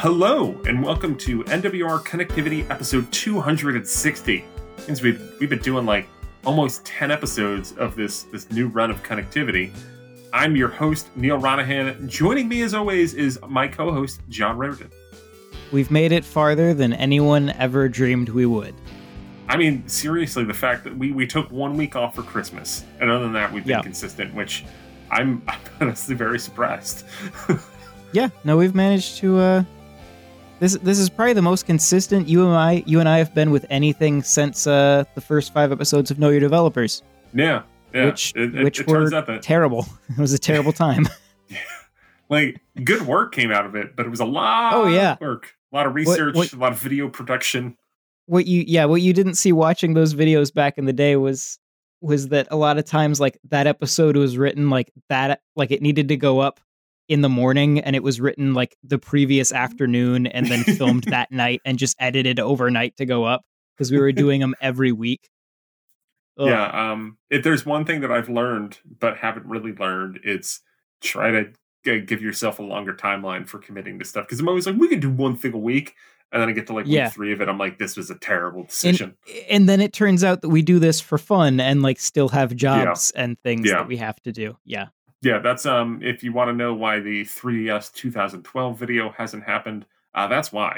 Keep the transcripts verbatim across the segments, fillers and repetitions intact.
Hello, and welcome to N W R Connectivity episode two hundred sixty. Since we've, we've been doing like almost ten episodes of this, this new run of Connectivity. I'm your host, Neil Ronahan. Joining me, as always, is my co-host, John Raritan. We've made it farther than anyone ever dreamed we would. I mean, seriously, the fact that we, we took one week off for Christmas, and other than that, we've been yeah. consistent, which I'm, I'm honestly very surprised. yeah, no, we've managed to... Uh, this this is probably the most consistent you and I you and I have been with anything since uh, the first five episodes of Know Your Developers. Yeah, yeah. Which it, it, which it were that... terrible. It was a terrible time. yeah. Like, good work came out of it, but it was a lot oh, yeah. of work. A lot of research, what, what, a lot of video production. What you yeah, what you didn't see watching those videos back in the day was was that a lot of times like that episode was written like that like it needed to go up in the morning, and it was written like the previous afternoon and then filmed that night and just edited overnight to go up because we were doing them every week. Ugh. Yeah, um, if there's one thing that I've learned but haven't really learned, it's try to g- give yourself a longer timeline for committing to stuff. Because I'm always like, we can do one thing a week, and then I get to like yeah. week three of it, I'm like, this was a terrible decision. And, and then it turns out that we do this for fun and like still have jobs yeah. and things yeah. that we have to do. Yeah. Yeah, that's um. if you want to know why the three D S twenty twelve video hasn't happened, uh, that's why.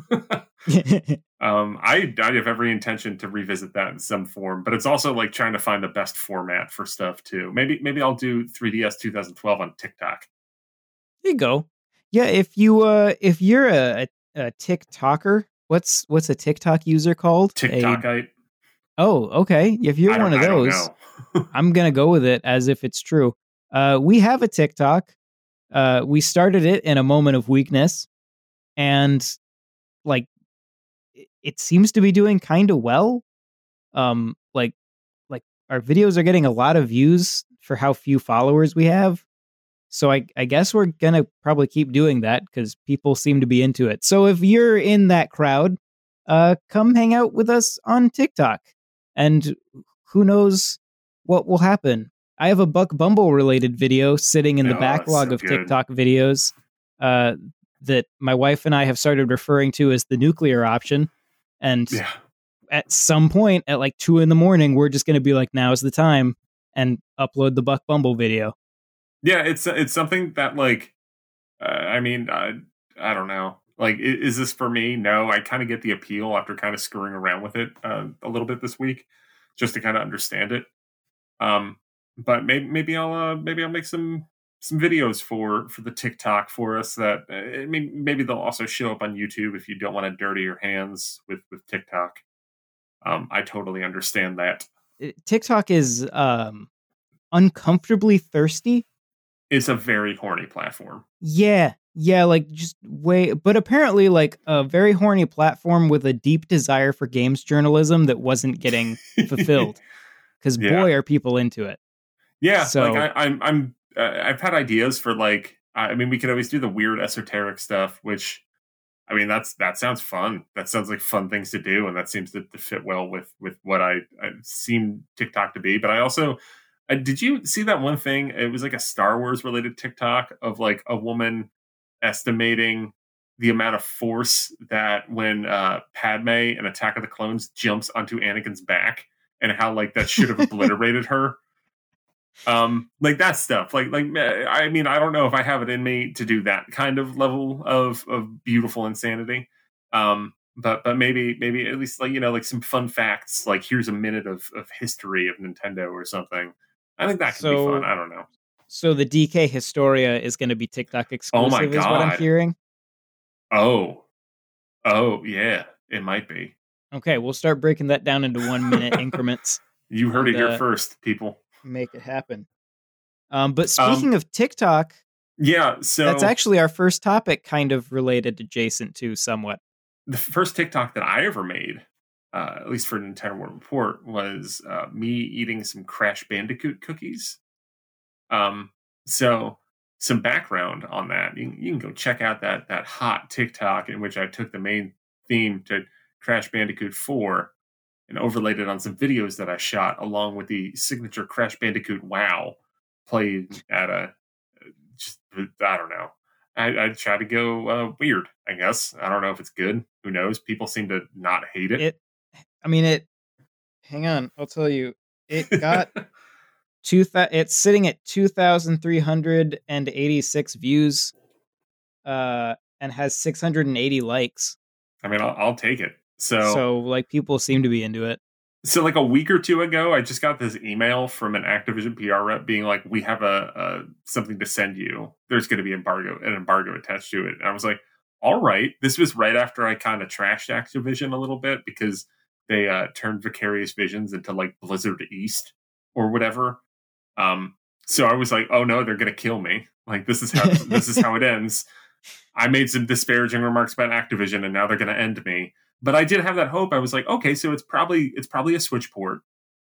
um, I, I have every intention to revisit that in some form, but it's also like trying to find the best format for stuff too. Maybe maybe I'll do three D S twenty twelve on TikTok. There you go. Yeah, if you uh, if you're a, a TikToker, what's what's a TikTok user called? TikTokite. A... Oh, okay. If you're one of those, I'm gonna go with it as if it's true. Uh, we have a TikTok. Uh, we started it in a moment of weakness, and like it, it seems to be doing kind of well. Um, like like our videos are getting a lot of views for how few followers we have. So I, I guess we're gonna probably keep doing that because people seem to be into it. So if you're in that crowd, uh, come hang out with us on TikTok, and who knows what will happen. I have a Buck Bumble related video sitting in the oh, backlog so of good. TikTok videos uh, that my wife and I have started referring to as the nuclear option. And yeah. at some point at like two in the morning, we're just going to be like, now's the time, and upload the Buck Bumble video. Yeah, it's it's something that like, uh, I mean, uh, I don't know. Like, is, is this for me? No, I kind of get the appeal after kind of screwing around with it uh, a little bit this week, just to kind of understand it. Um. But maybe maybe I'll uh, maybe I'll make some some videos for, for the TikTok for us. That uh, I mean, maybe they'll also show up on YouTube if you don't want to dirty your hands with, with TikTok. Um, I totally understand that. TikTok is um, uncomfortably thirsty. It's a very horny platform. Yeah, yeah, like just way. But apparently, like a very horny platform with a deep desire for games journalism that wasn't getting fulfilled. Because yeah. boy, are people into it. Yeah, so, like I, I'm, I'm, uh, I've had ideas for like, I mean, we could always do the weird esoteric stuff, which, I mean, that's that sounds fun. That sounds like fun things to do, and that seems to, to fit well with with what I, I seem TikTok to be. But I also, uh, did you see that one thing? It was like a Star Wars related TikTok of like a woman estimating the amount of force that when uh, Padme in Attack of the Clones jumps onto Anakin's back, and how like that should have obliterated her. Um, like that stuff, like, like, I mean, I don't know if I have it in me to do that kind of level of, of beautiful insanity. Um, but, but maybe, maybe at least like, you know, like some fun facts, like here's a minute of, of history of Nintendo or something. I think that could so, be fun. I don't know. So the D K Historia is going to be TikTok exclusive, oh my God. is what I'm hearing. Oh, oh yeah, it might be. Okay. We'll start breaking that down into one minute increments. You heard and, it here uh, first, people. Make it happen. Um, but speaking um, of TikTok, yeah, so that's actually our first topic, kind of related adjacent to somewhat. The first TikTok that I ever made, uh, at least for Nintendo World Report, was uh, me eating some Crash Bandicoot cookies. Um, so some background on that, you, you can go check out that that hot TikTok in which I took the main theme to Crash Bandicoot four. And overlaid it on some videos that I shot, along with the signature Crash Bandicoot WoW played at a just I don't know. I, I try to go uh, weird, I guess. I don't know if it's good. Who knows? People seem to not hate it. It, I mean, it. Hang on, I'll tell you. It got two. Th- it's sitting at two thousand three hundred and eighty-six views, uh, and has six hundred and eighty likes. I mean, I'll, I'll take it. So, so like people seem to be into it. So like a week or two ago, I just got this email from an Activision P R rep being like, "We have a, a something to send you. There's going to be embargo, an embargo attached to it." And I was like, "All right." This was right after I kind of trashed Activision a little bit because they uh, turned Vicarious Visions into like Blizzard East or whatever. Um, so I was like, "Oh no, they're going to kill me. Like this is how this is how it ends." I made some disparaging remarks about Activision, and now they're going to end me. But I did have that hope. I was like, okay, so it's probably it's probably a Switch port.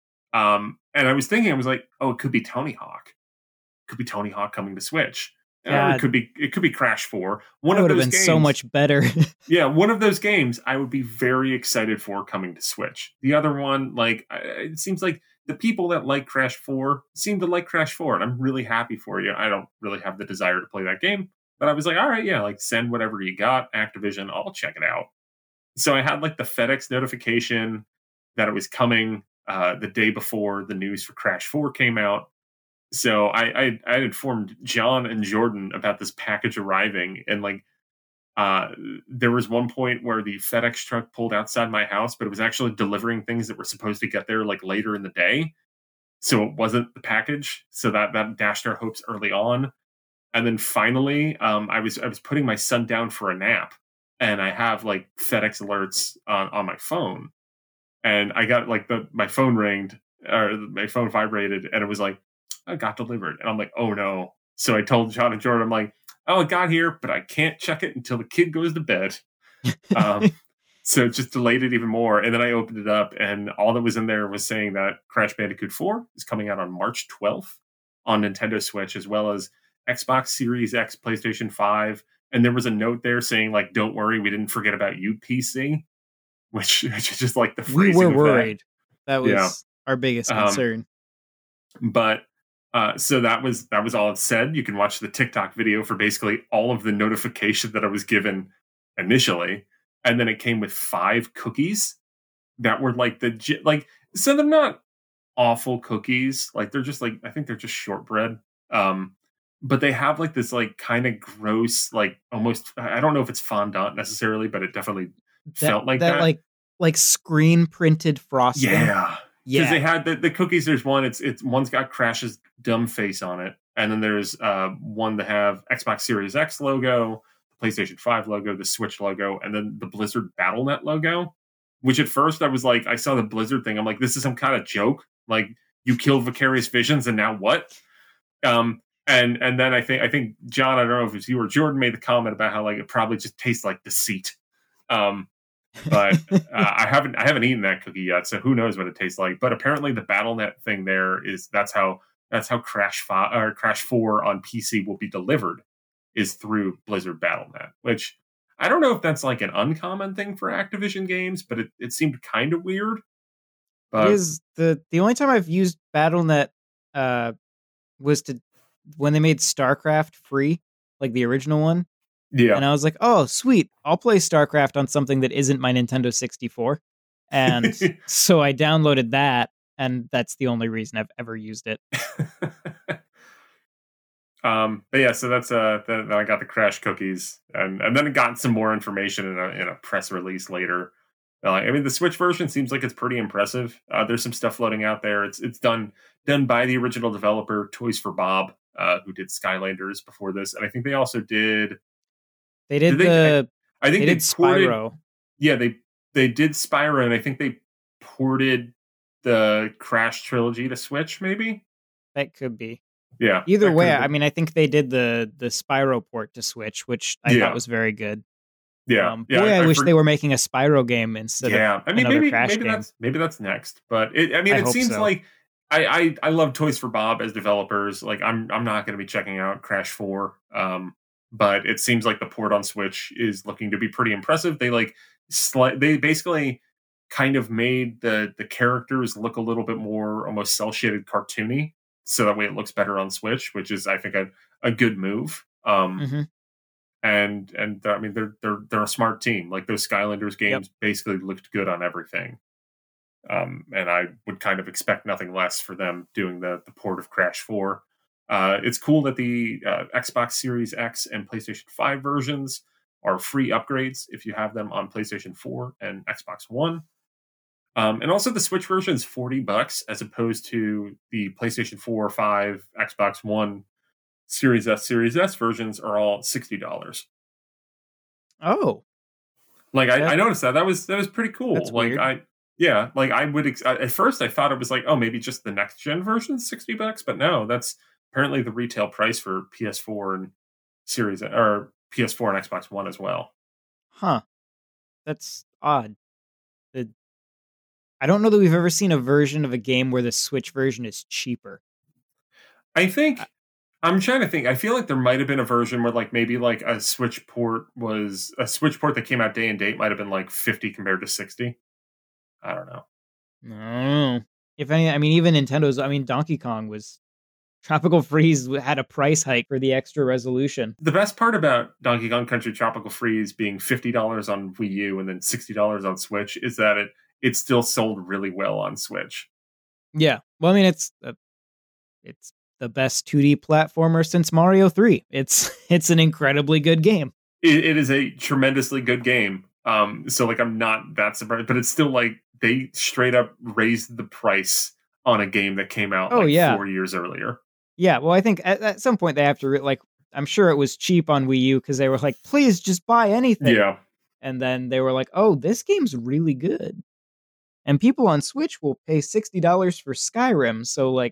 Um, and I was thinking, I was like, oh, it could be Tony Hawk. It could be Tony Hawk coming to Switch. Yeah, or it could be it could be Crash four. One that of would have those been games, so much better. Yeah, one of those games I would be very excited for coming to Switch. The other one, like, it seems like the people that like Crash four seem to like Crash four, and I'm really happy for you. I don't really have the desire to play that game, but I was like, all right, yeah, like send whatever you got, Activision, I'll check it out. So I had like the FedEx notification that it was coming uh, the day before the news for Crash four came out. So I, I I informed John and Jordan about this package arriving, and like uh, there was one point where the FedEx truck pulled outside my house, but it was actually delivering things that were supposed to get there like later in the day. So it wasn't the package. So that that dashed our hopes early on. And then finally, um, I was I was putting my son down for a nap. And I have like FedEx alerts on, on my phone, and I got like the my phone ringed or my phone vibrated, and it was like, I got delivered, and I'm like, oh no. So I told John and Jordan, I'm like, oh, it got here, but I can't check it until the kid goes to bed. um, so it just delayed it even more. And then I opened it up, and all that was in there was saying that Crash Bandicoot four is coming out on March twelfth on Nintendo Switch, as well as Xbox Series X, PlayStation five. And there was a note there saying, like, don't worry, we didn't forget about you, P C, which, which is just like the phrasing. We were of worried. That, that was yeah. our biggest concern. Um, but uh, so that was that was all it said. You can watch the TikTok video for basically all of the notification that I was given initially, and then it came with five cookies that were like the like. So they're not awful cookies. Like they're just like I think they're just shortbread. Um, But they have like this like kind of gross, like almost, I don't know if it's fondant necessarily, but it definitely that, felt like that. That like, like screen printed frosting. Yeah. Yeah. Because they had the, the cookies. There's one, it's, it's one's got Crash's dumb face on it. And then there's uh, one that have Xbox Series X logo, the PlayStation five logo, the Switch logo, and then the Blizzard Battle dot net logo, which at first I was like, I saw the Blizzard thing. I'm like, this is some kind of joke. Like you killed Vicarious Visions and now what? Um, And and then I think I think John, I don't know if it was you or Jordan, made the comment about how like it probably just tastes like deceit. Um, but uh, I haven't I haven't eaten that cookie yet, so who knows what it tastes like. But apparently the Battle dot net thing there is that's how that's how Crash five or Crash four on P C will be delivered, is through Blizzard Battle dot net. Which I don't know if that's like an uncommon thing for Activision games, but it, it seemed kind of weird. But it is the the only time I've used Battle dot net uh, was to. when they made StarCraft free, like the original one. Yeah. And I was like, oh, sweet. I'll play StarCraft on something that isn't my Nintendo sixty-four. And so I downloaded that, and that's the only reason I've ever used it. um, but yeah, so that's uh, then I got the Crash cookies, and, and then I got some more information in a, in a press release later. Uh, I mean, the Switch version seems like it's pretty impressive. Uh, there's some stuff floating out there. It's it's done done by the original developer, Toys for Bob. Uh, who did Skylanders before this, and I think they also did. They did, did the. They, I, I think they, they did ported, Spyro. Yeah, they they did Spyro, and I think they ported the Crash trilogy to Switch. Maybe that could be. Yeah. Either way, I mean, I think they did the the Spyro port to Switch, which I yeah. thought was very good. Yeah, um, yeah. Boy, I, I wish for... they were making a Spyro game instead yeah. of I mean, another maybe Crash maybe game. that's maybe that's next. But it, I mean, I it seems so. like. I, I, I love Toys for Bob as developers. Like I'm I'm not going to be checking out Crash four, um, but it seems like the port on Switch is looking to be pretty impressive. They like sli- they basically kind of made the the characters look a little bit more almost cel shaded cartoony, so that way it looks better on Switch, which is I think a, a good move. Um, mm-hmm. and and I mean they're they're they're a smart team. Like those Skylanders games yep. basically looked good on everything. Um, and I would kind of expect nothing less for them doing the the port of Crash four. Uh, it's cool that the uh, Xbox Series X and PlayStation five versions are free upgrades if you have them on PlayStation four and Xbox One. Um, and also the Switch version is forty bucks as opposed to the PlayStation four, five, Xbox One, Series S, Series S versions are all sixty dollars. Oh. Like I, I noticed that. That was that was pretty cool. That's like weird. I yeah, like I would ex- at first I thought it was like, oh, maybe just the next gen version sixty bucks, but no, that's apparently the retail price for P S four and Series or P S four and Xbox One as well. Huh. That's odd. The I don't know that we've ever seen a version of a game where the Switch version is cheaper. I think I, I'm trying to think. I feel like there might have been a version where like maybe like a Switch port was a Switch port that came out day and date might have been like fifty compared to sixty. I don't know. No. If any, I mean, even Nintendo's, I mean, Donkey Kong was Tropical Freeze had a price hike for the extra resolution. The best part about Donkey Kong Country Tropical Freeze being fifty dollars on Wii U and then sixty dollars on Switch is that it it still sold really well on Switch. Yeah. Well, I mean, it's uh, it's the best two D platformer since Mario three. It's it's an incredibly good game. It, it is a tremendously good game. Um, so like I'm not that surprised, but it's still like they straight up raised the price on a game that came out oh, like yeah. four years earlier. Yeah, well, I think at, at some point they have to, like, I'm sure it was cheap on Wii U because they were like, please just buy anything. Yeah. And then they were like, oh, this game's really good. And people on Switch will pay sixty dollars for Skyrim. So, like,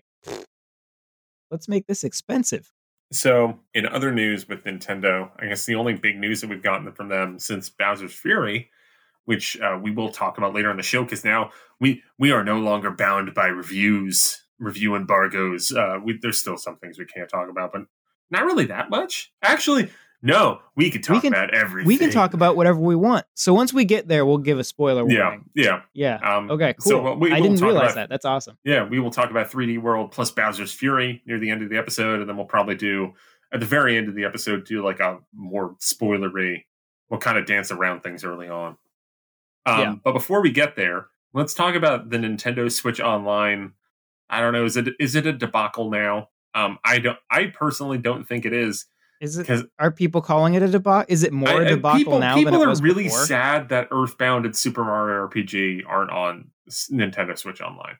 let's make this expensive. So, in other news with Nintendo, I guess the only big news that we've gotten from them since Bowser's Fury, which uh, we will talk about later on the show, because now we we are no longer bound by reviews, review embargoes. Uh, we, there's still some things we can't talk about, but not really that much. Actually, no, we can talk we can, about everything. We can talk about whatever we want. So once we get there, we'll give a spoiler warning. Yeah, yeah. Yeah. Um, okay, cool. So we, I didn't realize about, that. That's awesome. Yeah, we will talk about three D World plus Bowser's Fury near the end of the episode, and then we'll probably do, at the very end of the episode, do like a more spoilery, we'll kind of dance around things early on. Um, yeah. But before we get there, let's talk about the Nintendo Switch Online. I don't know, is it is it a debacle now? Um, I don't. I personally don't think it is. Is it? Are people calling it a debacle? Is it more I, a debacle people, now people than it was are really before? sad that Earthbound and Super Mario R P G aren't on Nintendo Switch Online.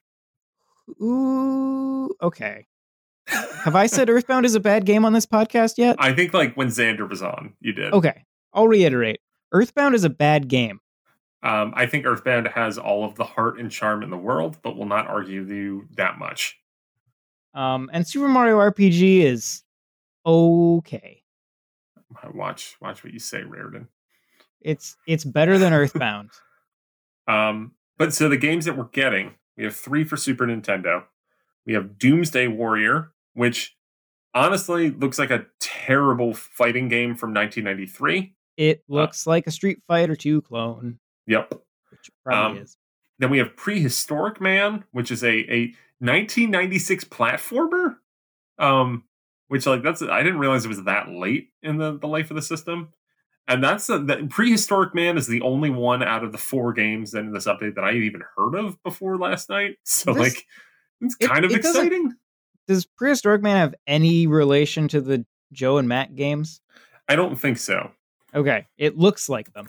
Ooh, okay. Have I said Earthbound is a bad game on this podcast yet? I think like when Xander was on, you did. Okay, I'll reiterate. Earthbound is a bad game. Um, I think Earthbound has all of the heart and charm in the world, but will not argue you that much. Um, and Super Mario R P G is okay. Watch, watch what you say, Raritan. It's it's better than Earthbound. um, but so the games that we're getting, we have three for Super Nintendo. We have Doomsday Warrior, which honestly looks like a terrible fighting game from nineteen ninety-three. It looks uh, like a Street Fighter two clone. Yep. Which probably um, is. Then we have Prehistoric Man, which is a, a nineteen ninety-six platformer. Um, which like that's I didn't realize it was that late in the, the life of the system. And that's a, the Prehistoric Man is the only one out of the four games in this update that I had even heard of before last night. So this, like it's kind it, of it exciting. Does Prehistoric Man have any relation to the Joe and Matt games? I don't think so. Okay. It looks like them.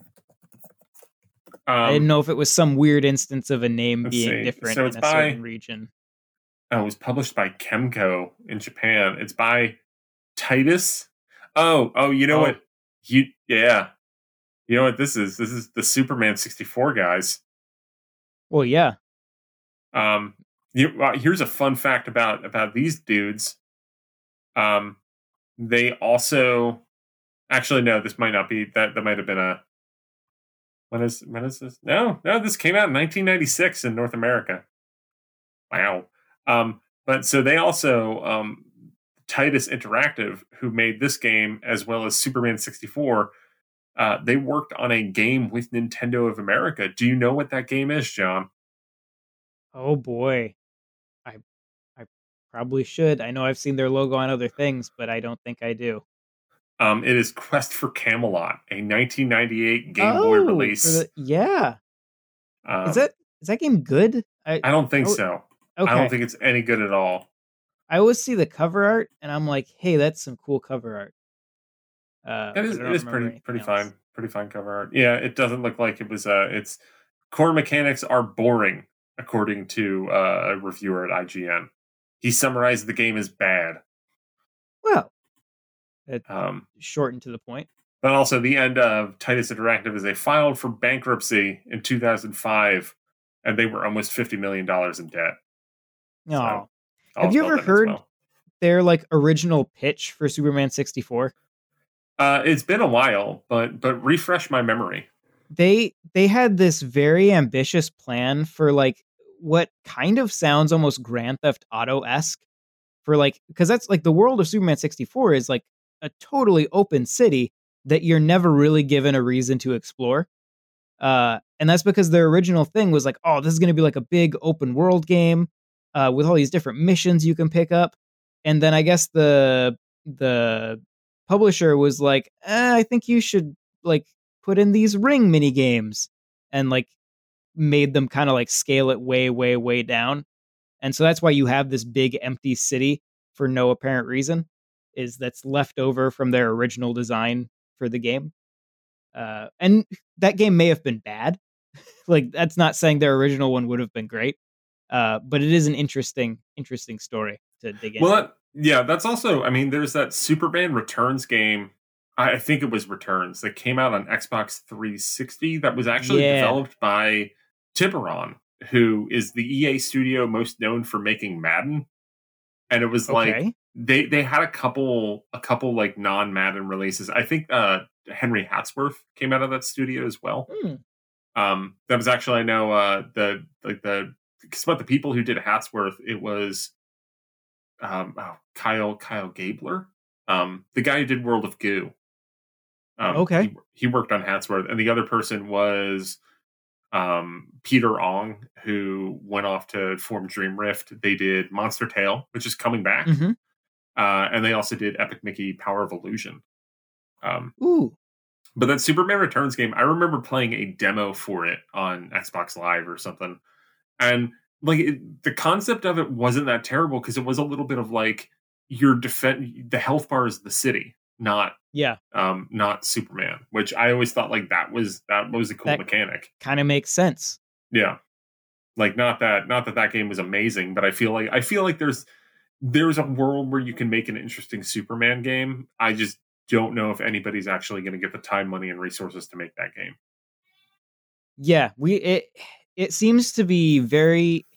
Um, I didn't know if it was some weird instance of a name being see. different so in a by, certain region. Oh, it was published by Kemco in Japan. It's by Titus. Oh, oh, you know oh. what? You yeah. You know what this is? This is the Superman sixty-four guys. Well, yeah. Um, you, uh, here's a fun fact about about these dudes. Um, they also actually no, this might not be that. That might have been a. When is when is this? No, no, this came out in nineteen ninety-six in North America. Wow. Um, but so they also um, Titus Interactive, who made this game as well as Superman sixty-four. Uh, they worked on a game with Nintendo of America. Do you know what that game is, John? Oh boy, I I probably should. I know I've seen their logo on other things, but I don't think I do. Um, it is Quest for Camelot, a nineteen ninety-eight Game oh, Boy release. The, yeah. Um, is that is that game good? I, I don't think I, so. Okay. I don't think it's any good at all. I always see the cover art, and I'm like, hey, that's some cool cover art. Uh, it is, it is pretty pretty else. fine. Pretty fine cover art. Yeah, it doesn't look like it was. Uh, it's core mechanics are boring, according to uh, a reviewer at I G N. He summarized the game as bad. Well, it's um, shortened to the point. But also, the end of Titus Interactive is they filed for bankruptcy in two thousand five, and they were almost fifty million dollars in debt. No, so, have you ever heard well. their like original pitch for Superman sixty-four? Uh, it's been a while, but but refresh my memory. They they had this very ambitious plan for like what kind of sounds almost Grand Theft Auto-esque for like, because that's like the world of Superman sixty-four is like a totally open city that you're never really given a reason to explore. Uh, and that's because their original thing was like, oh, this is going to be like a big open world game uh, with all these different missions you can pick up. And then I guess the the publisher was like, eh, I think you should like put in these ring mini games, and like made them kind of like scale it way, way, way down. And so that's why you have this big empty city for no apparent reason, is that's left over from their original design for the game. Uh, and that game may have been bad. Like, that's not saying their original one would have been great. Uh, but it is an interesting, interesting story to dig into. Well, yeah, that's also, I mean, there's that Superman Returns game. I think it was Returns that came out on Xbox three sixty that was actually yeah. developed by Tiburon, who is the E A studio most known for making Madden. And it was like, okay. they, they had a couple, a couple like non-Madden releases. I think uh, Henry Hatsworth came out of that studio as well. Hmm. Um, that was actually, I know uh, the, like the, because about the people who did Hatsworth, it was um, oh, Kyle, Kyle Gabler, um, the guy who did World of Goo. Um, okay. He, he worked on Hatsworth, and the other person was um, Peter Ong, who went off to form Dream Rift. They did Monster Tale, which is coming back. Mm-hmm. Uh, and they also did Epic Mickey Power of Illusion. Um, Ooh. But that Superman Returns game, I remember playing a demo for it on Xbox Live or something. And like it, the concept of it wasn't that terrible because it was a little bit of like your defend the health bar is the city, not yeah, um, not Superman. Which I always thought like that was that was a cool that mechanic. Kind of makes sense. Yeah, like not that not that that game was amazing, but I feel like I feel like there's there's a world where you can make an interesting Superman game. I just don't know if anybody's actually going to get the time, money, and resources to make that game. Yeah, we it it seems to be very,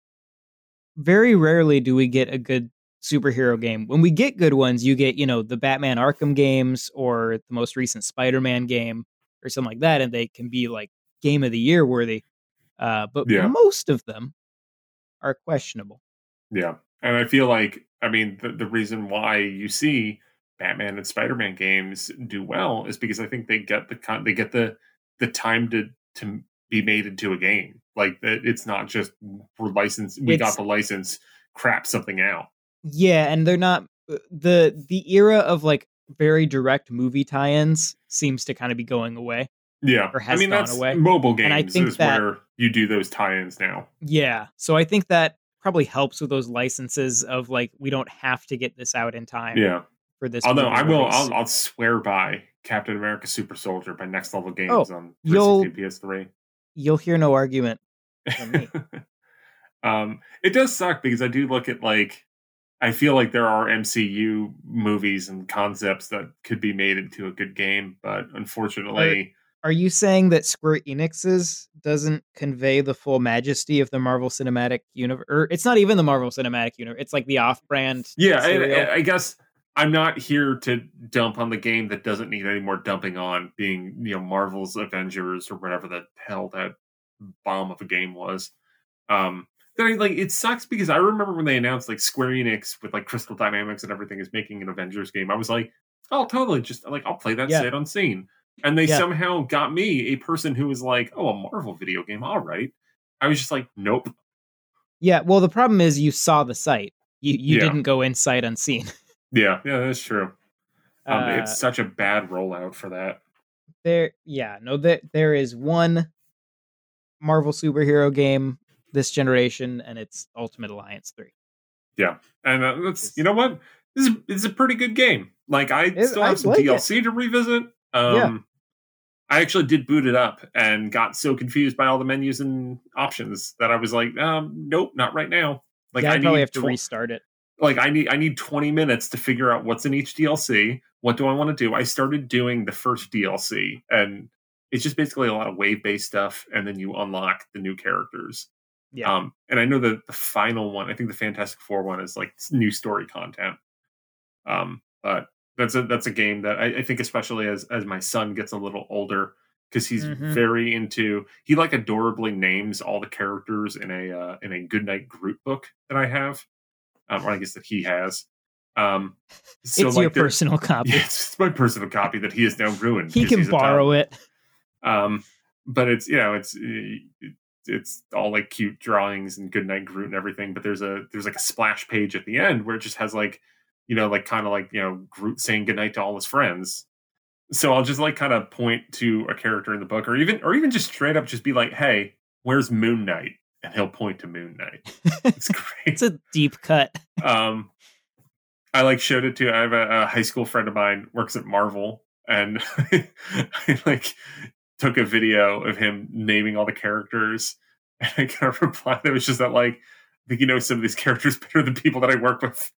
very rarely do we get a good superhero game. When we get good ones, you get, you know, the Batman Arkham games or the most recent Spider-Man game or something like that, and they can be like game of the year worthy. Uh, but yeah. most of them are questionable. Yeah, and I feel like, I mean, the, the reason why you see Batman and Spider-Man games do well is because I think they get the con- they get the the time to to be made into a game. Like it's not just we're licensed. We it's, got the license. Crap something out. Yeah, and they're not the the era of like very direct movie tie-ins seems to kind of be going away. Yeah, or has I mean gone that's away. Mobile games and I think is that, where you do those tie-ins now. Yeah, so I think that probably helps with those licenses of like we don't have to get this out in time. Yeah. For this, although I will, I'll, I'll swear by Captain America: Super Soldier by Next Level Games oh, on three sixty P S three. You'll hear no argument from me. um, it does suck because I do look at like I feel like there are M C U movies and concepts that could be made into a good game, but unfortunately, are, are you saying that Square Enix's doesn't convey the full majesty of the Marvel Cinematic Universe? Or it's not even the Marvel Cinematic Universe; it's like the off-brand. Yeah, I, I guess. I'm not here to dump on the game that doesn't need any more dumping on, being, you know, Marvel's Avengers or whatever the hell that bomb of a game was. Um, then I, like it sucks because I remember when they announced like Square Enix with like Crystal Dynamics and everything is making an Avengers game. I was like, oh, totally, just like I'll play that yeah. sight unseen. And they yeah. somehow got me, a person who was like, oh, a Marvel video game, all right. I was just like, nope. Yeah, well, the problem is you saw the site. You you yeah. didn't go in sight unseen. Yeah, yeah, that's true. Um, uh, it's such a bad rollout for that. There, yeah, no, that there is one Marvel superhero game this generation, and it's Ultimate Alliance three. Yeah, and uh, that's you know what, this is, this is a pretty good game. Like I it, still have I some like D L C it. to revisit. Um, yeah. I actually did boot it up and got so confused by all the menus and options that I was like, um, nope, not right now. Like yeah, I probably have to tw- restart it. Like I need I need twenty minutes to figure out what's in each D L C. What do I want to do? I started doing the first D L C, and it's just basically a lot of wave-based stuff, and then you unlock the new characters. Yeah. Um, and I know that the final one, I think the Fantastic Four one, is like new story content. Um, but that's a that's a game that I, I think, especially as as my son gets a little older, because he's mm-hmm. very into he like adorably names all the characters in a uh, in a Goodnight Groot book that I have, um, or I guess that he has. Um, so it's like your personal copy. Yeah, it's my personal copy that he has now ruined. He can borrow it. Um, but it's you know it's it's all like cute drawings and Goodnight Groot and everything. But there's a there's like a splash page at the end where it just has like you know like kind of like you know Groot saying goodnight to all his friends. So I'll just like kind of point to a character in the book, or even or even just straight up just be like, "Hey, where's Moon Knight?" And he'll point to Moon Knight. It's great. It's a deep cut. um. I like showed it to I have a, a high school friend of mine works at Marvel, and I like took a video of him naming all the characters, and I kind of replied that was just that like I think you know some of these characters better than people that I work with.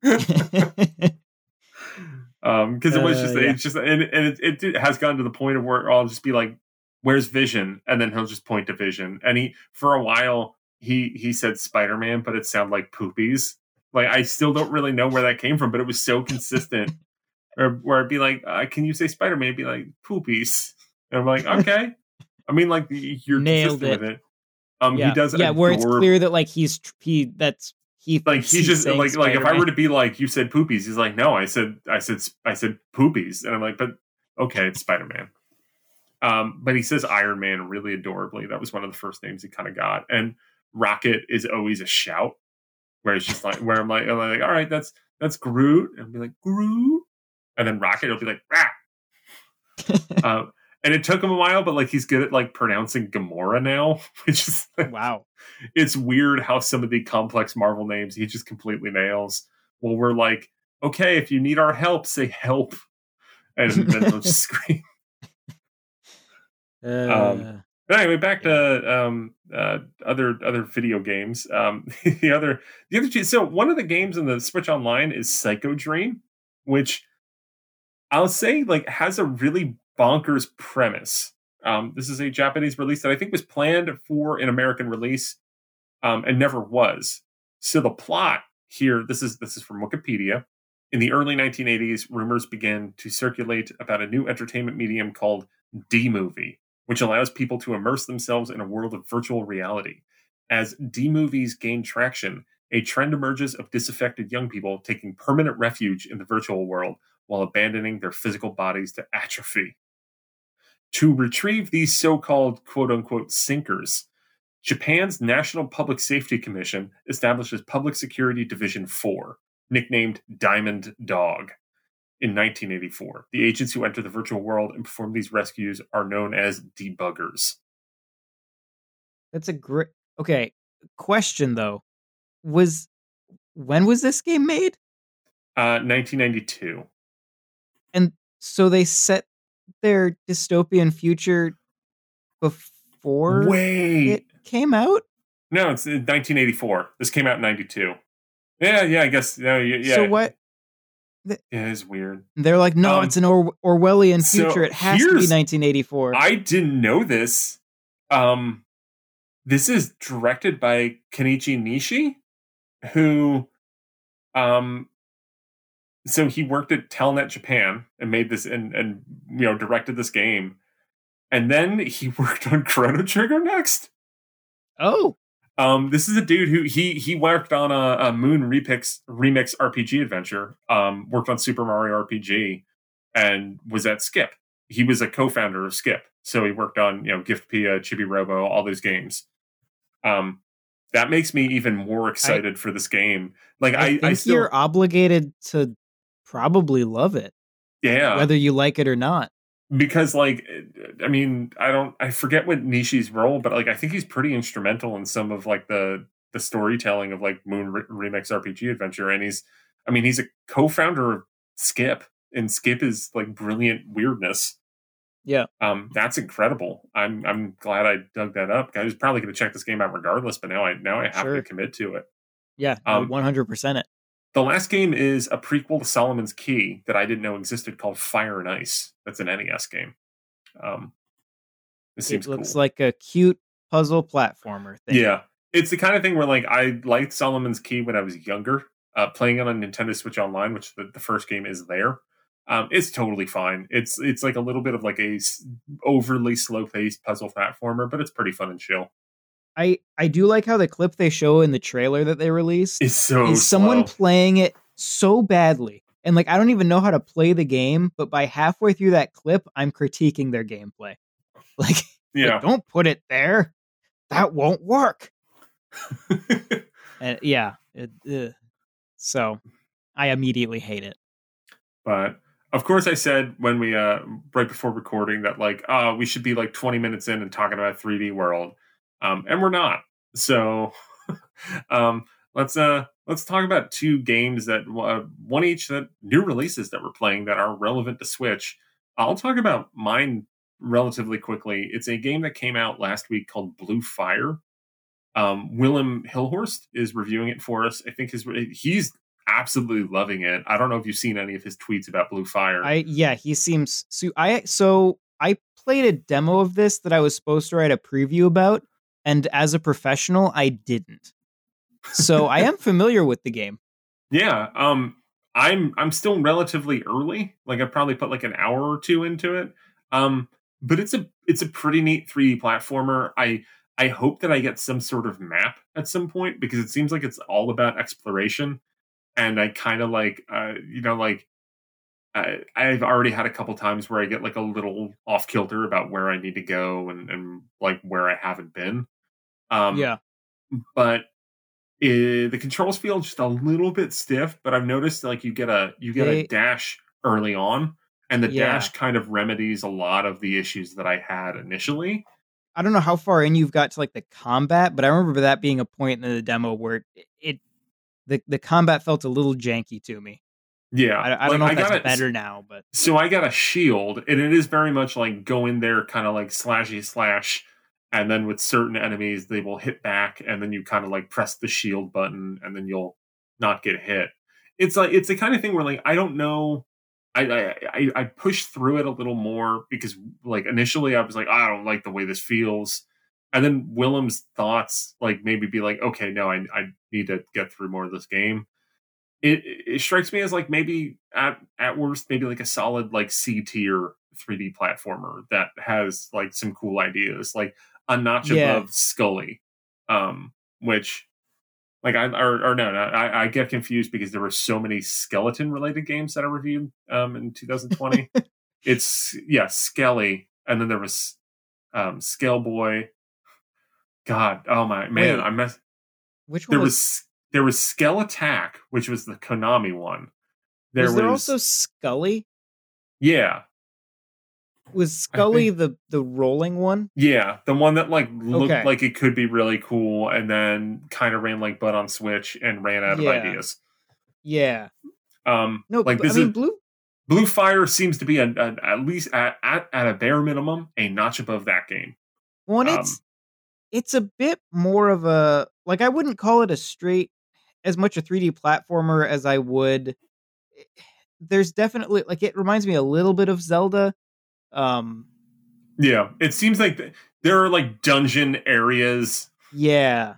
um because it was just uh, yeah. it's just and, and it, it has gotten to the point of where I'll just be like, where's Vision? And then he'll just point to Vision, and he for a while he he said Spider-Man, but it sounded like Poopies. Like, I still don't really know where that came from, but it was so consistent. or where I'd be like, uh, can you say Spider-Man? It'd be like, Poopies. And I'm like, okay. I mean, like, you're Nailed consistent it. with it. Um, yeah. He does Yeah, adore... where it's clear that, like, he's, he, that's, he like, he's, he's just, like, Spider-Man. Like, if I were to be like, you said Poopies, he's like, no, I said, I said, I said Poopies. And I'm like, but, okay, it's Spider-Man. Um, but he says Iron Man really adorably. That was one of the first names he kind of got. And Rocket is always a shout. Where it's just like, where I'm like, I'm like, all right, that's that's Groot, and I'll be like Groot, and then Rocket will be like, ah. um, and it took him a while, but like he's good at like pronouncing Gamora now, which is like, wow. It's weird how some of the complex Marvel names he just completely nails. Well, we're like, okay, if you need our help, say help, and then they'll just scream. Uh... Um, But anyway, back to um, uh, other other video games. Um, the other the other so one of the games in the Switch Online is Psycho Dream, which I'll say like has a really bonkers premise. Um, this is a Japanese release that I think was planned for an American release, um, and never was. So the plot here, this is this is from Wikipedia. In the early nineteen eighties, rumors began to circulate about a new entertainment medium called D-Movie, which allows people to immerse themselves in a world of virtual reality. As D-movies gain traction, a trend emerges of disaffected young people taking permanent refuge in the virtual world while abandoning their physical bodies to atrophy. To retrieve these so-called quote-unquote sinkers, Japan's National Public Safety Commission establishes Public Security Division four, nicknamed Diamond Dog. In nineteen eighty-four, the agents who enter the virtual world and perform these rescues are known as debuggers. That's a great... Okay, question though. Was... When was this game made? Uh, nineteen ninety-two. And so they set their dystopian future before Wait. it came out? No, it's in nineteen eighty-four. This came out in ninety-two. Yeah, yeah, I guess. No, yeah. So what... The, yeah, it's weird. They're like, no, um, it's an or- Orwellian future. So it has to be nineteen eighty-four. I didn't know this. Um, this is directed by Kenichi Nishi, who, um, so he worked at Telnet Japan and made this and and you know directed this game, and then he worked on Chrono Trigger next. Oh. Um, this is a dude who he he worked on a, a Moon remix remix R P G adventure. Um, worked on Super Mario R P G, and was at Skip. He was a co-founder of Skip, so he worked on you know Giftpia, Chibi Robo, all those games. Um, that makes me even more excited I, for this game. Like I, I think I still, you're obligated to probably love it. Yeah. Whether you like it or not. Because, like, I mean, I don't, I forget what Nishi's role, but, like, I think he's pretty instrumental in some of, like, the the storytelling of, like, Moon Re- Remix R P G Adventure. And he's, I mean, he's a co-founder of Skip, and Skip is, like, brilliant weirdness. Yeah. Um, that's incredible. I'm I'm glad I dug that up. I was probably going to check this game out regardless, but now I now I have sure. to commit to it. Yeah, um, one hundred percent it. The last game is a prequel to Solomon's Key that I didn't know existed called Fire and Ice. That's an N E S game. Um, it seems it looks cool. like a cute puzzle platformer thing. Yeah, it's the kind of thing where, like, I liked Solomon's Key when I was younger, uh, playing it on Nintendo Switch Online, which the, the first game is there. Um, it's totally fine. It's it's like a little bit of like a overly slow paced puzzle platformer, but it's pretty fun and chill. I I do like how the clip they show in the trailer that they released is so is someone slow. playing it so badly, and like I don't even know how to play the game, but by halfway through that clip, I'm critiquing their gameplay. Like, yeah, like, don't put it there. That won't work. And yeah, it, uh, so I immediately hate it. But of course, I said when we uh right before recording that, like, oh, we should be like twenty minutes in and talking about three D World, um, and we're not. So um, let's uh let's talk about two games that uh, one each that new releases that we're playing that are relevant to Switch. I'll talk about mine relatively quickly. It's a game that came out last week called Blue Fire. Um, Willem Hilhorst is reviewing it for us. I think his he's absolutely loving it. I don't know if you've seen any of his tweets about Blue Fire. I yeah, he seems so. I so I played a demo of this that I was supposed to write a preview about, and as a professional, I didn't. So I am familiar with the game. Yeah, um, I'm I'm still relatively early. Like I probably put like an hour or two into it. Um, but it's a it's a pretty neat three D platformer. I I hope that I get some sort of map at some point because it seems like it's all about exploration. And I kind of like, uh, you know, like I, I've already had a couple times where I get like a little off kilter about where I need to go and, and like where I haven't been. Um, yeah. But it, the controls feel just a little bit stiff. But I've noticed like you get a you get they, a dash early on, and the yeah. dash kind of remedies a lot of the issues that I had initially. I don't know how far in you've got to like the combat, but I remember that being a point in the demo where it. it The the combat felt a little janky to me. Yeah. I, I don't like, know if that's a, better now, but so I got a shield, and it is very much like go in there, kind of like slashy slash, and then with certain enemies they will hit back, and then you kind of like press the shield button, and then you'll not get hit. It's like it's the kind of thing where like I don't know. I I I pushed through it a little more because like initially I was like, oh, I don't like the way this feels. And then Willem's thoughts, like maybe be like, okay, no, I I need to get through more of this game. It it strikes me as like maybe at at worst, maybe like a solid like C tier three D platformer that has like some cool ideas, like a notch yeah. above Scully, um, which like I or, or no, no I, I get confused because there were so many skeleton related games that I reviewed um in two thousand twenty. It's yeah, Skelly, and then there was um Skellboy. God, oh my man, Wait, I messed. Which one there was... was there was Skell Attack, which was the Konami one. There was, was there also Scully? Yeah. Was Scully think... the the rolling one? Yeah, the one that like looked okay. like it could be really cool, and then kind of ran like butt on Switch and ran out yeah. of ideas. Yeah. Um. No, like this I mean, is Blue Blue Fire seems to be a, a, at least at, at at a bare minimum a notch above that game. Well, um, it's. It's a bit more of a, like, I wouldn't call it a straight, as much a three D platformer as I would. There's definitely, like, it reminds me a little bit of Zelda. Um, yeah, it seems like there are, like, dungeon areas. Yeah.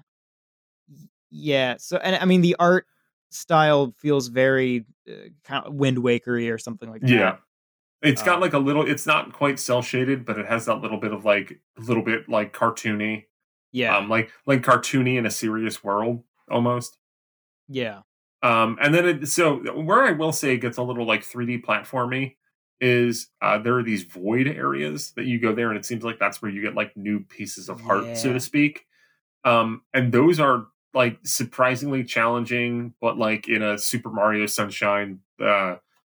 Yeah, so, and I mean, the art style feels very uh, kind of Wind Waker-y or something like that. Yeah. It's got, um, like, a little, it's not quite cel-shaded, but it has that little bit of, like, a little bit, like, cartoony. Yeah. Um, like like cartoony in a serious world almost. Yeah. Um, and then it, so where I will say it gets a little like three D platformy is uh, there are these void areas that you go there, and it seems like that's where you get like new pieces of heart, yeah. so to speak. Um, and those are like surprisingly challenging, but like in a Super Mario Sunshine uh,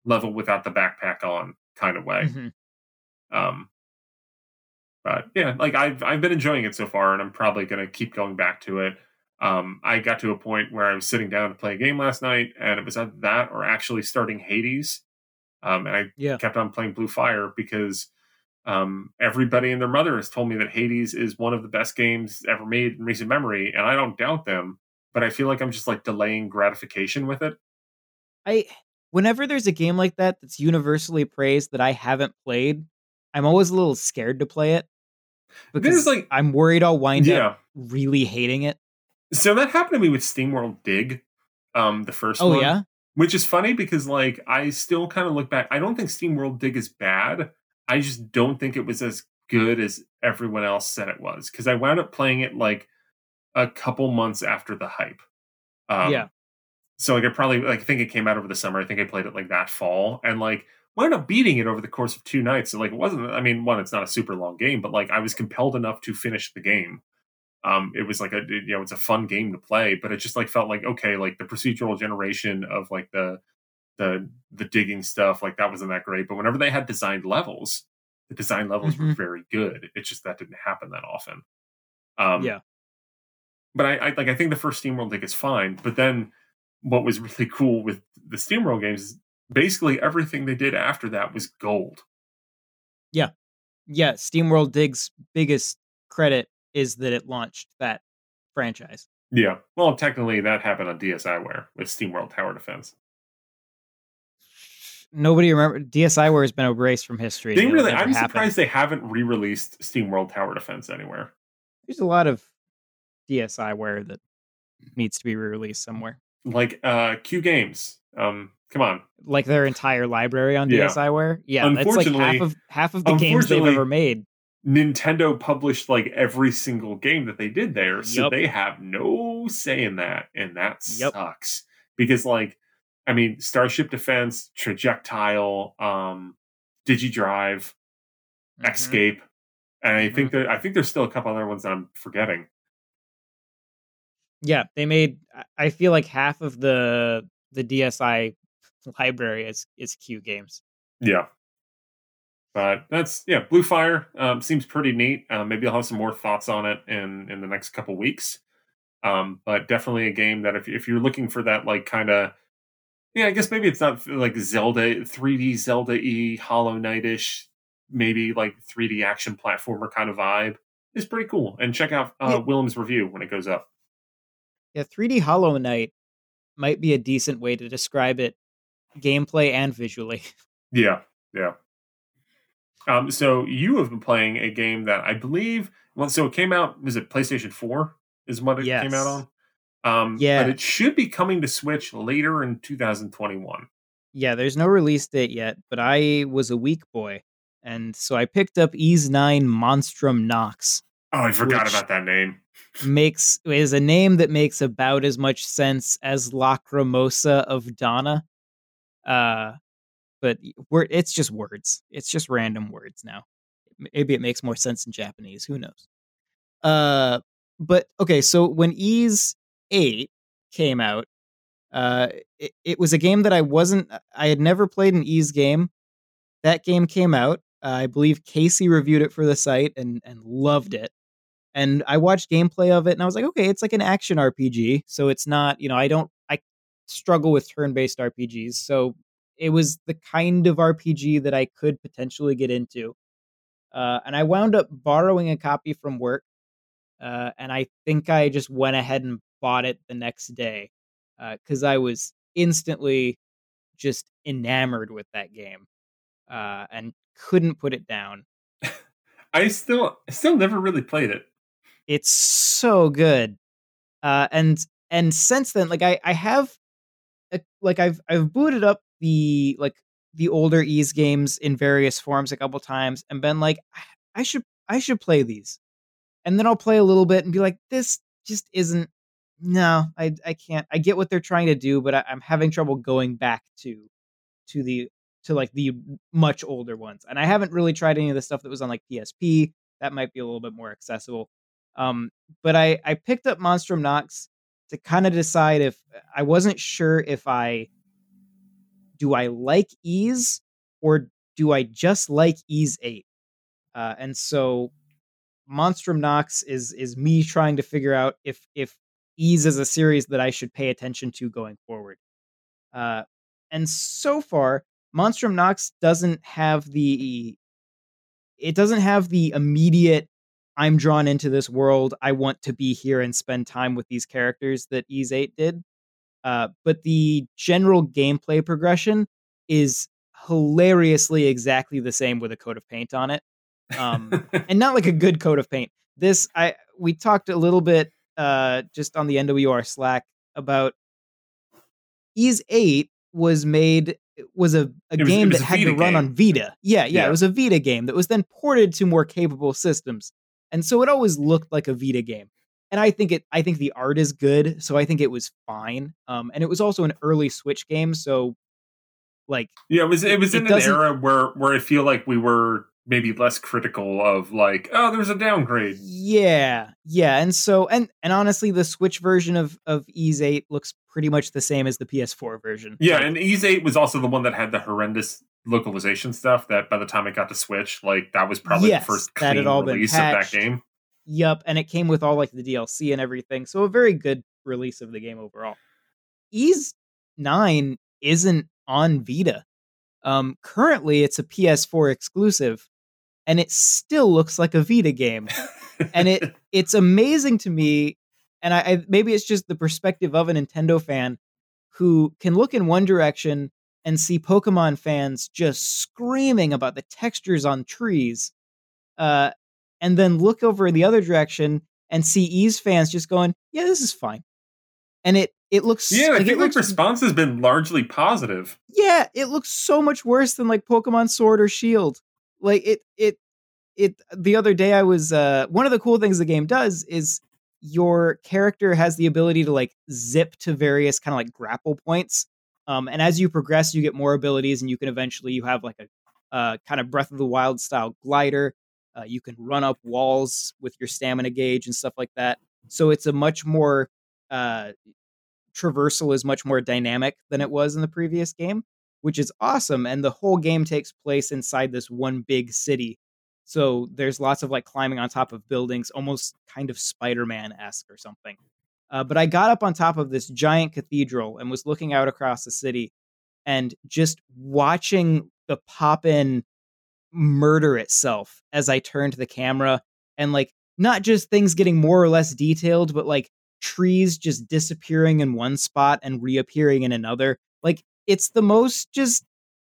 level without the backpack on kind of way. Mm-hmm. Um, but yeah, like I've I've been enjoying it so far, and I'm probably going to keep going back to it. Um, I got to a point where I was sitting down to play a game last night, and it was either that or actually starting Hades. Um, and I yeah. kept on playing Blue Fire because um, everybody and their mother has told me that Hades is one of the best games ever made in recent memory, and I don't doubt them. But I feel like I'm just like delaying gratification with it. I whenever there's a game like that that's universally praised that I haven't played, I'm always a little scared to play it because There's like I'm worried I'll wind yeah. up really hating it. So that happened to me with SteamWorld Dig, um, the first oh, one. Oh yeah, which is funny because like I still kind of look back. I don't think SteamWorld Dig is bad. I just don't think it was as good as everyone else said it was because I wound up playing it like a couple months after the hype. Um, yeah. So like I probably like I think it came out over the summer. I think I played it like that fall and like wound up beating it over the course of two nights. So like it wasn't. I mean, one, it's not a super long game, but like I was compelled enough to finish the game. Um, it was like a you know it's a fun game to play, but it just like felt like okay, like the procedural generation of like the the the digging stuff like that wasn't that great. But whenever they had designed levels, the design levels mm-hmm. were very good. It's just that didn't happen that often. Um, yeah. But I, I like I think the first SteamWorld Dig is fine, but then what was really cool with the SteamWorld games is basically everything they did after that was gold. Yeah. Yeah. SteamWorld Dig's biggest credit is that it launched that franchise. Yeah. Well, technically that happened on DSiWare with SteamWorld Tower Defense. Nobody remember DSiWare has been erased from history. They really I'm happened. surprised they haven't re-released SteamWorld Tower Defense anywhere. There's a lot of DSiWare that needs to be re-released somewhere. Like uh, Q Games. Um, come on. Like their entire library on yeah. DSiWare? Yeah, that's like half of half of the games they've ever made. Nintendo published like every single game that they did there, so yep. they have no say in that, and that yep. sucks. Because like, I mean, Starship Defense, Trajectile, um, DigiDrive, mm-hmm. Xscape, and I mm-hmm. think that I think there's still a couple other ones that I'm forgetting. Yeah, they made. I feel like half of the the D S i library is is Q Games. Yeah, but that's yeah. Blue Fire um, seems pretty neat. Uh, maybe I'll have some more thoughts on it in in the next couple weeks. Um, but definitely a game that if if you're looking for that like kind of yeah, I guess maybe it's not like Zelda three D Zelda-y Hollow Knight-ish, maybe like three D action platformer kind of vibe. It's pretty cool. And check out uh, yeah. Willem's review when it goes up. Yeah, three D Hollow Knight might be a decent way to describe it, gameplay and visually. Yeah, yeah. Um, so you have been playing a game that I believe, well, so it came out, was it PlayStation four is what it yes. came out on? Um, yeah. But it should be coming to Switch later in two thousand twenty-one. Yeah, there's no release date yet, but I was a weak boy, and so I picked up Ys nine Monstrum Nox. Oh, I forgot about that name. makes is a name that makes about as much sense as Lacrimosa of Donna. Uh, but we're, it's just words. It's just random words now. Maybe it makes more sense in Japanese. Who knows? Uh, but okay, so when Ys eight came out, uh, it, it was a game that I wasn't. I had never played an Ys game. That game came out. Uh, I believe Casey reviewed it for the site and and loved it. And I watched gameplay of it, and I was like, okay, it's like an action R P G, so it's not, you know, I don't, I struggle with turn-based R P Gs, so it was the kind of R P G that I could potentially get into. Uh, and I wound up borrowing a copy from work, uh, and I think I just went ahead and bought it the next day, because uh, I was instantly just enamored with that game, uh, and couldn't put it down. I still, still never really played it. It's so good. Uh, and and since then, like I, I have a, like I've I've booted up the like the older Ys games in various forms a couple times and been like, I should I should play these. And then I'll play a little bit and be like, this just isn't no, I I can't. I get what they're trying to do, but I, I'm having trouble going back to to the to like the much older ones. And I haven't really tried any of the stuff that was on like P S P. That might be a little bit more accessible. Um, but I, I picked up Monstrum Nox to kind of decide if I wasn't sure if I do I like Ys or do I just like Ys eight? Uh, and so Monstrum Nox is is me trying to figure out if if Ys is a series that I should pay attention to going forward. Uh, and so far, Monstrum Nox doesn't have the it doesn't have the immediate I'm drawn into this world, I want to be here and spend time with these characters that Ys eight did. Uh, but the general gameplay progression is hilariously exactly the same with a coat of paint on it. Um, and not like a good coat of paint. This, I we talked a little bit uh, just on the N W R Slack about Ys eight was made was a, a was, game that a had Vita to run game. on Vita. Yeah, yeah, yeah, it was a Vita game that was then ported to more capable systems. And so it always looked like a Vita game. And I think it I think the art is good, so I think it was fine. Um, and it was also an early Switch game, so like yeah, it was it was it, in it an era where where I feel like we were maybe less critical of like, oh, there's a downgrade. Yeah, yeah, and so and and honestly, the Switch version of of Ys eight looks pretty much the same as the P S four version. Yeah, like, and Ys eight was also the one that had the horrendous localization stuff. That by the time it got to Switch, like that was probably yes, the first that clean had all release been of that game. Yup, and it came with all like the D L C and everything, so a very good release of the game overall. Ys nine isn't on Vita. Um, currently, it's a P S four exclusive, and it still looks like a Vita game. And it it's amazing to me, and I, I maybe it's just the perspective of a Nintendo fan who can look in one direction and see Pokemon fans just screaming about the textures on trees, uh, and then look over in the other direction and see Ys fans just going, "Yeah, this is fine." And it it looks yeah, I like think it looks, like response has been largely positive. Yeah, it looks so much worse than like Pokemon Sword or Shield. Like it it it the other day I was uh one of the cool things the game does is your character has the ability to like zip to various kind of like grapple points. Um and as you progress you get more abilities and you can eventually you have like a uh kind of Breath of the Wild style glider. Uh, you can run up walls with your stamina gauge and stuff like that. So it's a much more uh traversal is much more dynamic than it was in the previous game, which is awesome. And the whole game takes place inside this one big city. So there's lots of like climbing on top of buildings, almost kind of Spider-Man-esque or something. Uh, but I got up on top of this giant cathedral and was looking out across the city and just watching the pop-in murder itself as I turned the camera, and like not just things getting more or less detailed, but like trees just disappearing in one spot and reappearing in another. Like it's the most just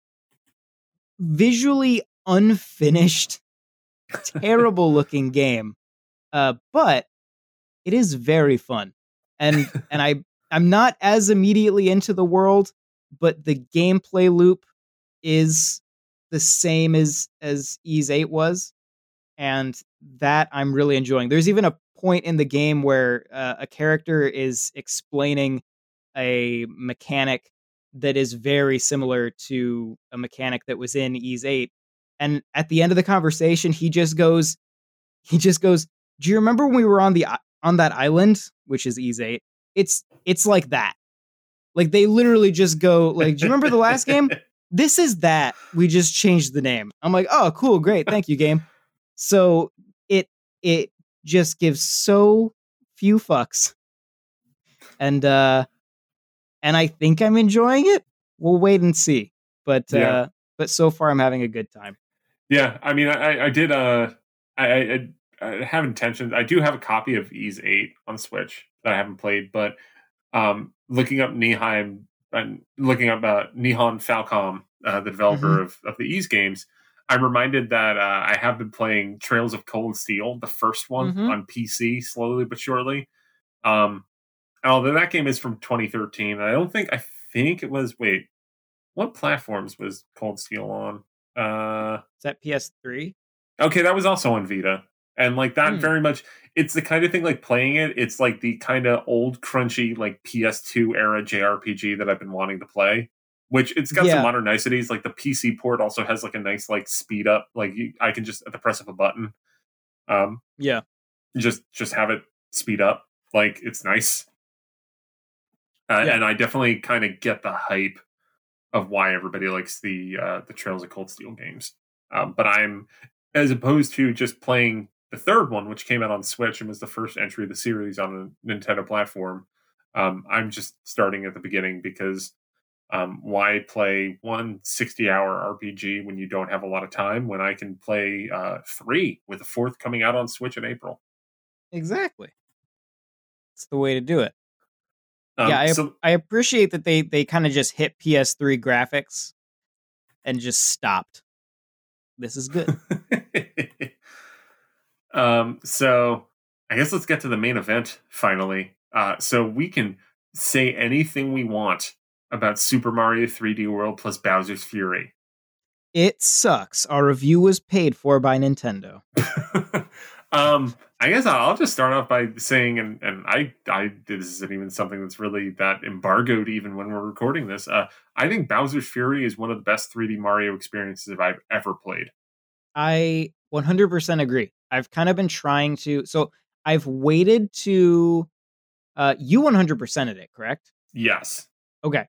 visually unfinished, terrible looking game. Uh, but it is very fun. And and I I'm not as immediately into the world, but the gameplay loop is the same as as Ys eight was, and that I'm really enjoying. There's even a point in the game where uh, a character is explaining a mechanic that is very similar to a mechanic that was in Ys eight, and at the end of the conversation, he just goes, he just goes, "Do you remember when we were on the on that island, which is Ys eight? It's it's like that." Like they literally just go, like, "Do you remember the last game? This is that. We just changed the name." I'm like, "Oh, cool, great, thank you, game." So it it just gives so few fucks, and uh, and I think I'm enjoying it. We'll wait and see, but yeah. uh, but so far I'm having a good time. Yeah, I mean, I I did uh I I, I have intentions. I do have a copy of Ys eight on Switch that I haven't played, but um, looking up Nihon and looking up uh, Nihon Falcom, uh, the developer mm-hmm. of, of the Ys games, I'm reminded that uh, I have been playing Trails of Cold Steel, the first one mm-hmm. on P C, slowly but surely. Um, and although that game is from twenty thirteen, I don't think I think it was. Wait, what platforms was Cold Steel on? Uh, is that P S three? Okay, that was also on Vita. And like that mm. very much, it's the kind of thing like playing it, it's like the kind of old crunchy like P S two era J R P G that I've been wanting to play, which it's got yeah. some modern niceties. Like the P C port also has like a nice like speed up, like you, I can just at the press of a button um yeah just just have it speed up. Like it's nice. Uh, yeah. And I definitely kind of get the hype of why everybody likes the uh, the Trails of Cold Steel games. Um, but I'm, as opposed to just playing the third one, which came out on Switch and was the first entry of the series on a Nintendo platform, um, I'm just starting at the beginning because um, why play one sixty-hour R P G when you don't have a lot of time when I can play uh, three with the fourth coming out on Switch in April? Exactly. It's the way to do it. Um, yeah, I, so, I appreciate that they, they kind of just hit P S three graphics and just stopped. This is good. um, so I guess let's get to the main event finally. Uh, so we can say anything we want about Super Mario three D World plus Bowser's Fury. It sucks. Our review was paid for by Nintendo. um, I guess I'll just start off by saying, and, and I, I this isn't even something that's really that embargoed even when we're recording this. Uh, I think Bowser's Fury is one of the best three D Mario experiences I've ever played. I one hundred percent agree. I've kind of been trying to, so I've waited to, uh, you one hundred percented it, correct? Yes. Okay.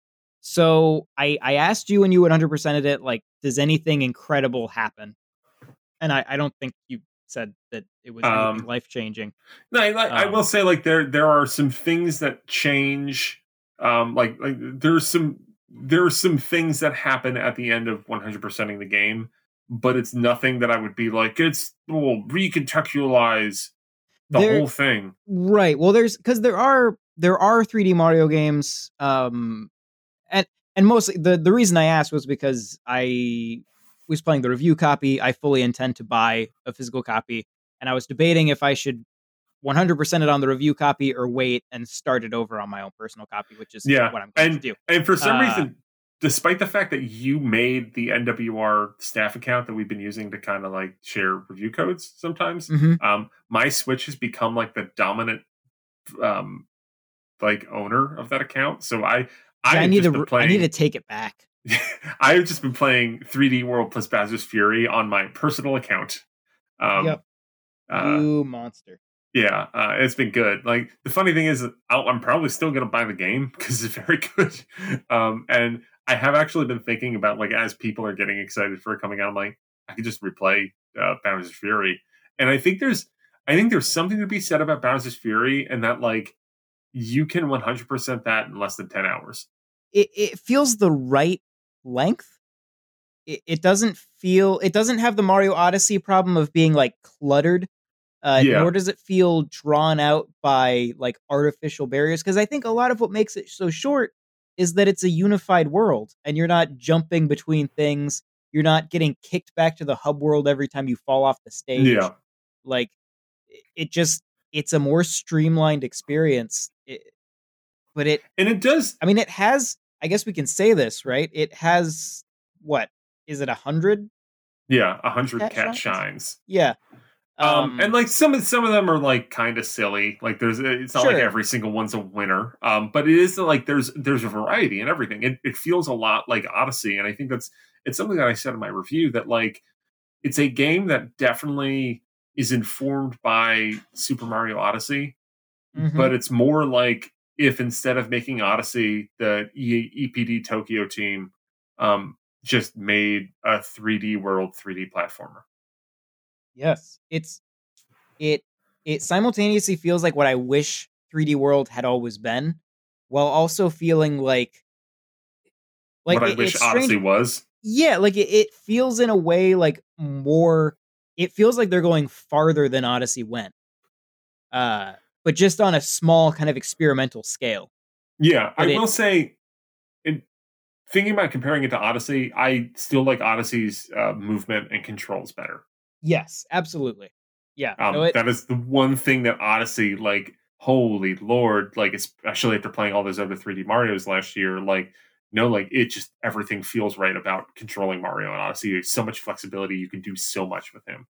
So I, I asked you when you one hundred percented it, like, does anything incredible happen? And I, I don't think you said that it was anything um, life changing. No, I, um, I will say like there there are some things that change. Um, like like there's some there are some things that happen at the end of one hundred percenting the game, but it's nothing that I would be like it's well recontextualize the there, whole thing. Right. Well, there's because there are there are three D Mario games. Um, and and mostly the the reason I asked was because I was playing the review copy. I fully intend to buy a physical copy, and I was debating if I should one hundred percent it on the review copy or wait and start it over on my own personal copy, which is yeah. what I'm going and, to do. And for some uh, reason, despite the fact that you made the N W R staff account that we've been using to kind of like share review codes sometimes, mm-hmm. um, my Switch has become like the dominant um, like owner of that account. So I, I, I need to playing, I need to take it back. I've just been playing three D World plus Bowser's Fury on my personal account. Um, yep. You uh, monster. Yeah, uh, it's been good. Like the funny thing is, I'll, I'm probably still going to buy the game because it's very good. Um, and I have actually been thinking about like as people are getting excited for it coming out, I'm like I could just replay uh, Bowser's Fury. And I think there's, I think there's something to be said about Bowser's Fury, and that like you can one hundred percent that in less than ten hours. It it feels the right length. It, it doesn't feel, it doesn't have the Mario Odyssey problem of being like cluttered. Uh, yeah. Nor does it feel drawn out by like artificial barriers. Because I think a lot of what makes it so short is that it's a unified world and you're not jumping between things. You're not getting kicked back to the hub world every time you fall off the stage. Yeah. Like it just, it's a more streamlined experience. It, but it, and it does, I mean, it has, I guess we can say this, right? It has what? Is it a hundred? Yeah. A hundred cat, cat shines? shines. Yeah. Um, um, and like some of some of them are like kind of silly. Like there's, it's not sure. like every single one's a winner. Um, but it is like there's there's a variety and everything. It it feels a lot like Odyssey, and I think that's it's something that I said in my review that like it's a game that definitely is informed by Super Mario Odyssey, mm-hmm. but it's more like if instead of making Odyssey, the e- EPD Tokyo team um, just made a three D world three D platformer. Yes, it's it it simultaneously feels like what I wish three D World had always been, while also feeling like like what I it, wish Odyssey was. Yeah, like it, it feels in a way like more. It feels like they're going farther than Odyssey went, uh, but just on a small kind of experimental scale. Yeah, but I it, will say, in thinking about comparing it to Odyssey, I still like Odyssey's uh, movement and controls better. Yes, absolutely. Yeah. Um, no, it, that is the one thing that Odyssey, like, holy Lord, like, especially after playing all those other three D Marios last year, like, no, like, it just, everything feels right about controlling Mario and Odyssey. There's so much flexibility. You can do so much with him.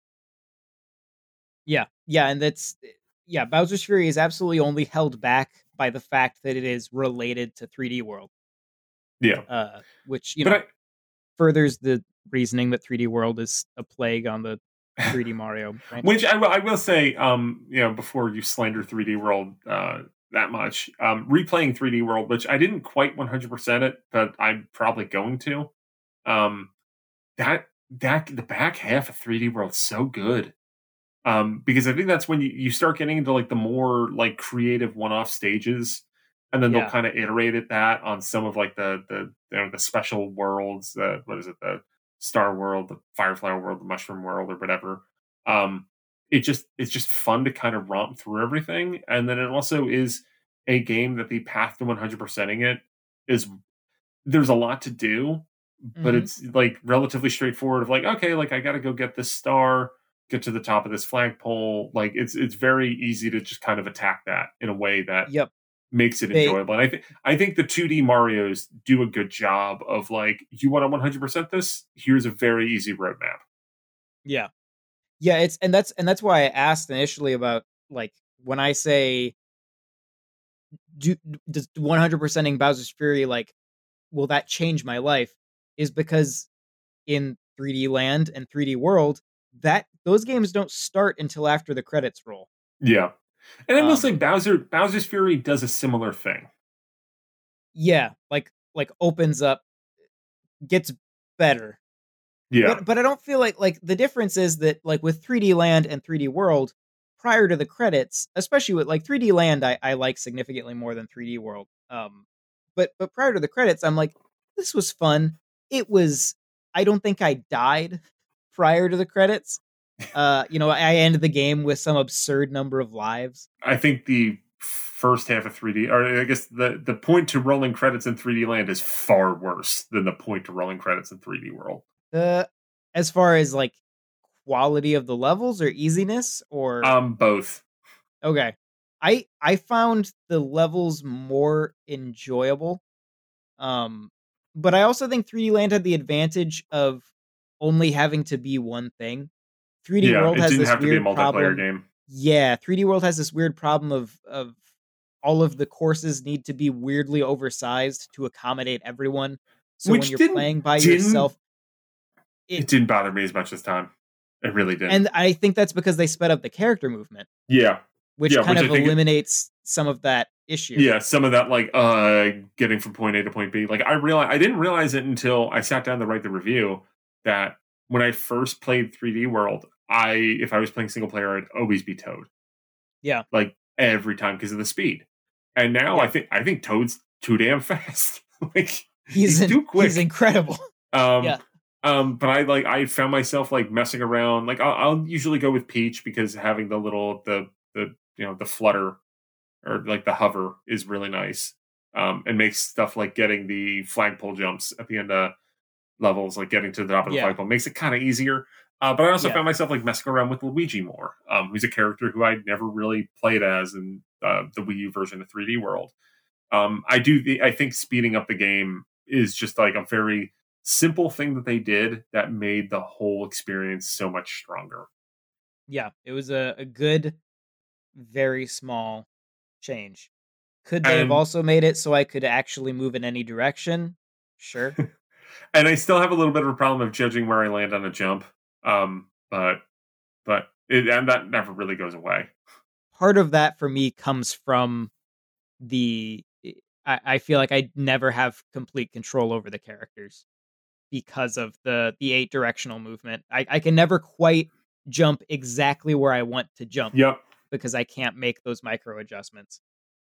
Yeah. Yeah. And that's, yeah, Bowser's Fury is absolutely only held back by the fact that it is related to three D World. Yeah. Uh, which, you but know, I, furthers the reasoning that three D World is a plague on the three D Mario franchise. Which I, I will say, um, you know, before you slander three D World uh, that much. Um, replaying three D World, which I didn't quite one hundred percent it, but I'm probably going to. Um, that that the back half of three D World is so good. Um, because I think that's when you, you start getting into like the more like creative one-off stages, and then Yeah. they'll kind of iterate at that on some of like the the you know, the special worlds. The what is it? The Star World, the Firefly World, the Mushroom World, or whatever. Um, it just it's just fun to kind of romp through everything, and then it also is a game that the path to one hundred percenting it is. There's a lot to do, but Mm-hmm. it's like relatively straightforward. Of like, okay, like I got to go get this star, get to the top of this flagpole. Like it's it's very easy to just kind of attack that in a way that Yep. makes it They, enjoyable. And I think I think the two D Mario's do a good job of like, you want to one hundred percent this? Here's a very easy roadmap. Yeah. Yeah, it's and that's and that's why I asked initially about like when I say do does one hundred percenting Bowser's Fury, like will that change my life, is because in three D Land and three D World, that those games don't start until after the credits roll. Yeah. And I will Um, say Bowser Bowser's Fury does a similar thing. Yeah, like like opens up, gets better. Yeah. But but I don't feel like like the difference is that like with three D Land and three D World, prior to the credits, especially with like three D Land, I, I like significantly more than three D World. Um, but but prior to the credits, I'm like, this was fun. It was. I don't think I died prior to the credits. Uh, you know, I ended the game with some absurd number of lives. I think the first half of three D, or I guess the, the point to rolling credits in three D Land is far worse than the point to rolling credits in three D World. Uh, as far as like quality of the levels or easiness or um both. Okay. I I found the levels more enjoyable. Um but I also think three D Land had the advantage of only having to be one thing. three D Yeah, World it has didn't this have to be a weird multiplayer problem. game. Yeah, three D World has this weird problem of of all of the courses need to be weirdly oversized to accommodate everyone. So when Which you're didn't playing by didn't yourself, it, it didn't bother me as much this time. It really didn't. and I think that's because they sped up the character movement. Yeah. Which yeah, kind which of eliminates it, some of that issue. Yeah, some of that like uh getting from point A to point B. Like I realized I didn't realize it until I sat down to write the review that when I first played three D World, I if I was playing single player, I'd always be Toad. Yeah. Like every time because of the speed. And now yeah. I think I think Toad's too damn fast. like he's, he's in, too quick. He's incredible. Um yeah. Um, but I like I found myself like messing around. Like I'll, I'll usually go with Peach because having the little the the you know the flutter or like the hover is really nice. Um, and makes stuff like getting the flagpole jumps at the end of levels, like getting to the top of the yeah. flagpole, makes it kind of easier. Uh, but I also yeah. found myself like messing around with Luigi more, um, who's a character who I never really played as in uh, the Wii U version of three D World. Um, I do. I think speeding up the game is just like a very simple thing that they did that made the whole experience so much stronger. Yeah, it was a, a good, very small change. Could they and, have also made it so I could actually move in any direction? Sure. And I still have a little bit of a problem of judging where I land on a jump. Um, but but it, and that never really goes away. Part of that for me comes from the I, I feel like I never have complete control over the characters because of the the eight directional movement. I, I can never quite jump exactly where I want to jump. Yep. Because I can't make those micro adjustments.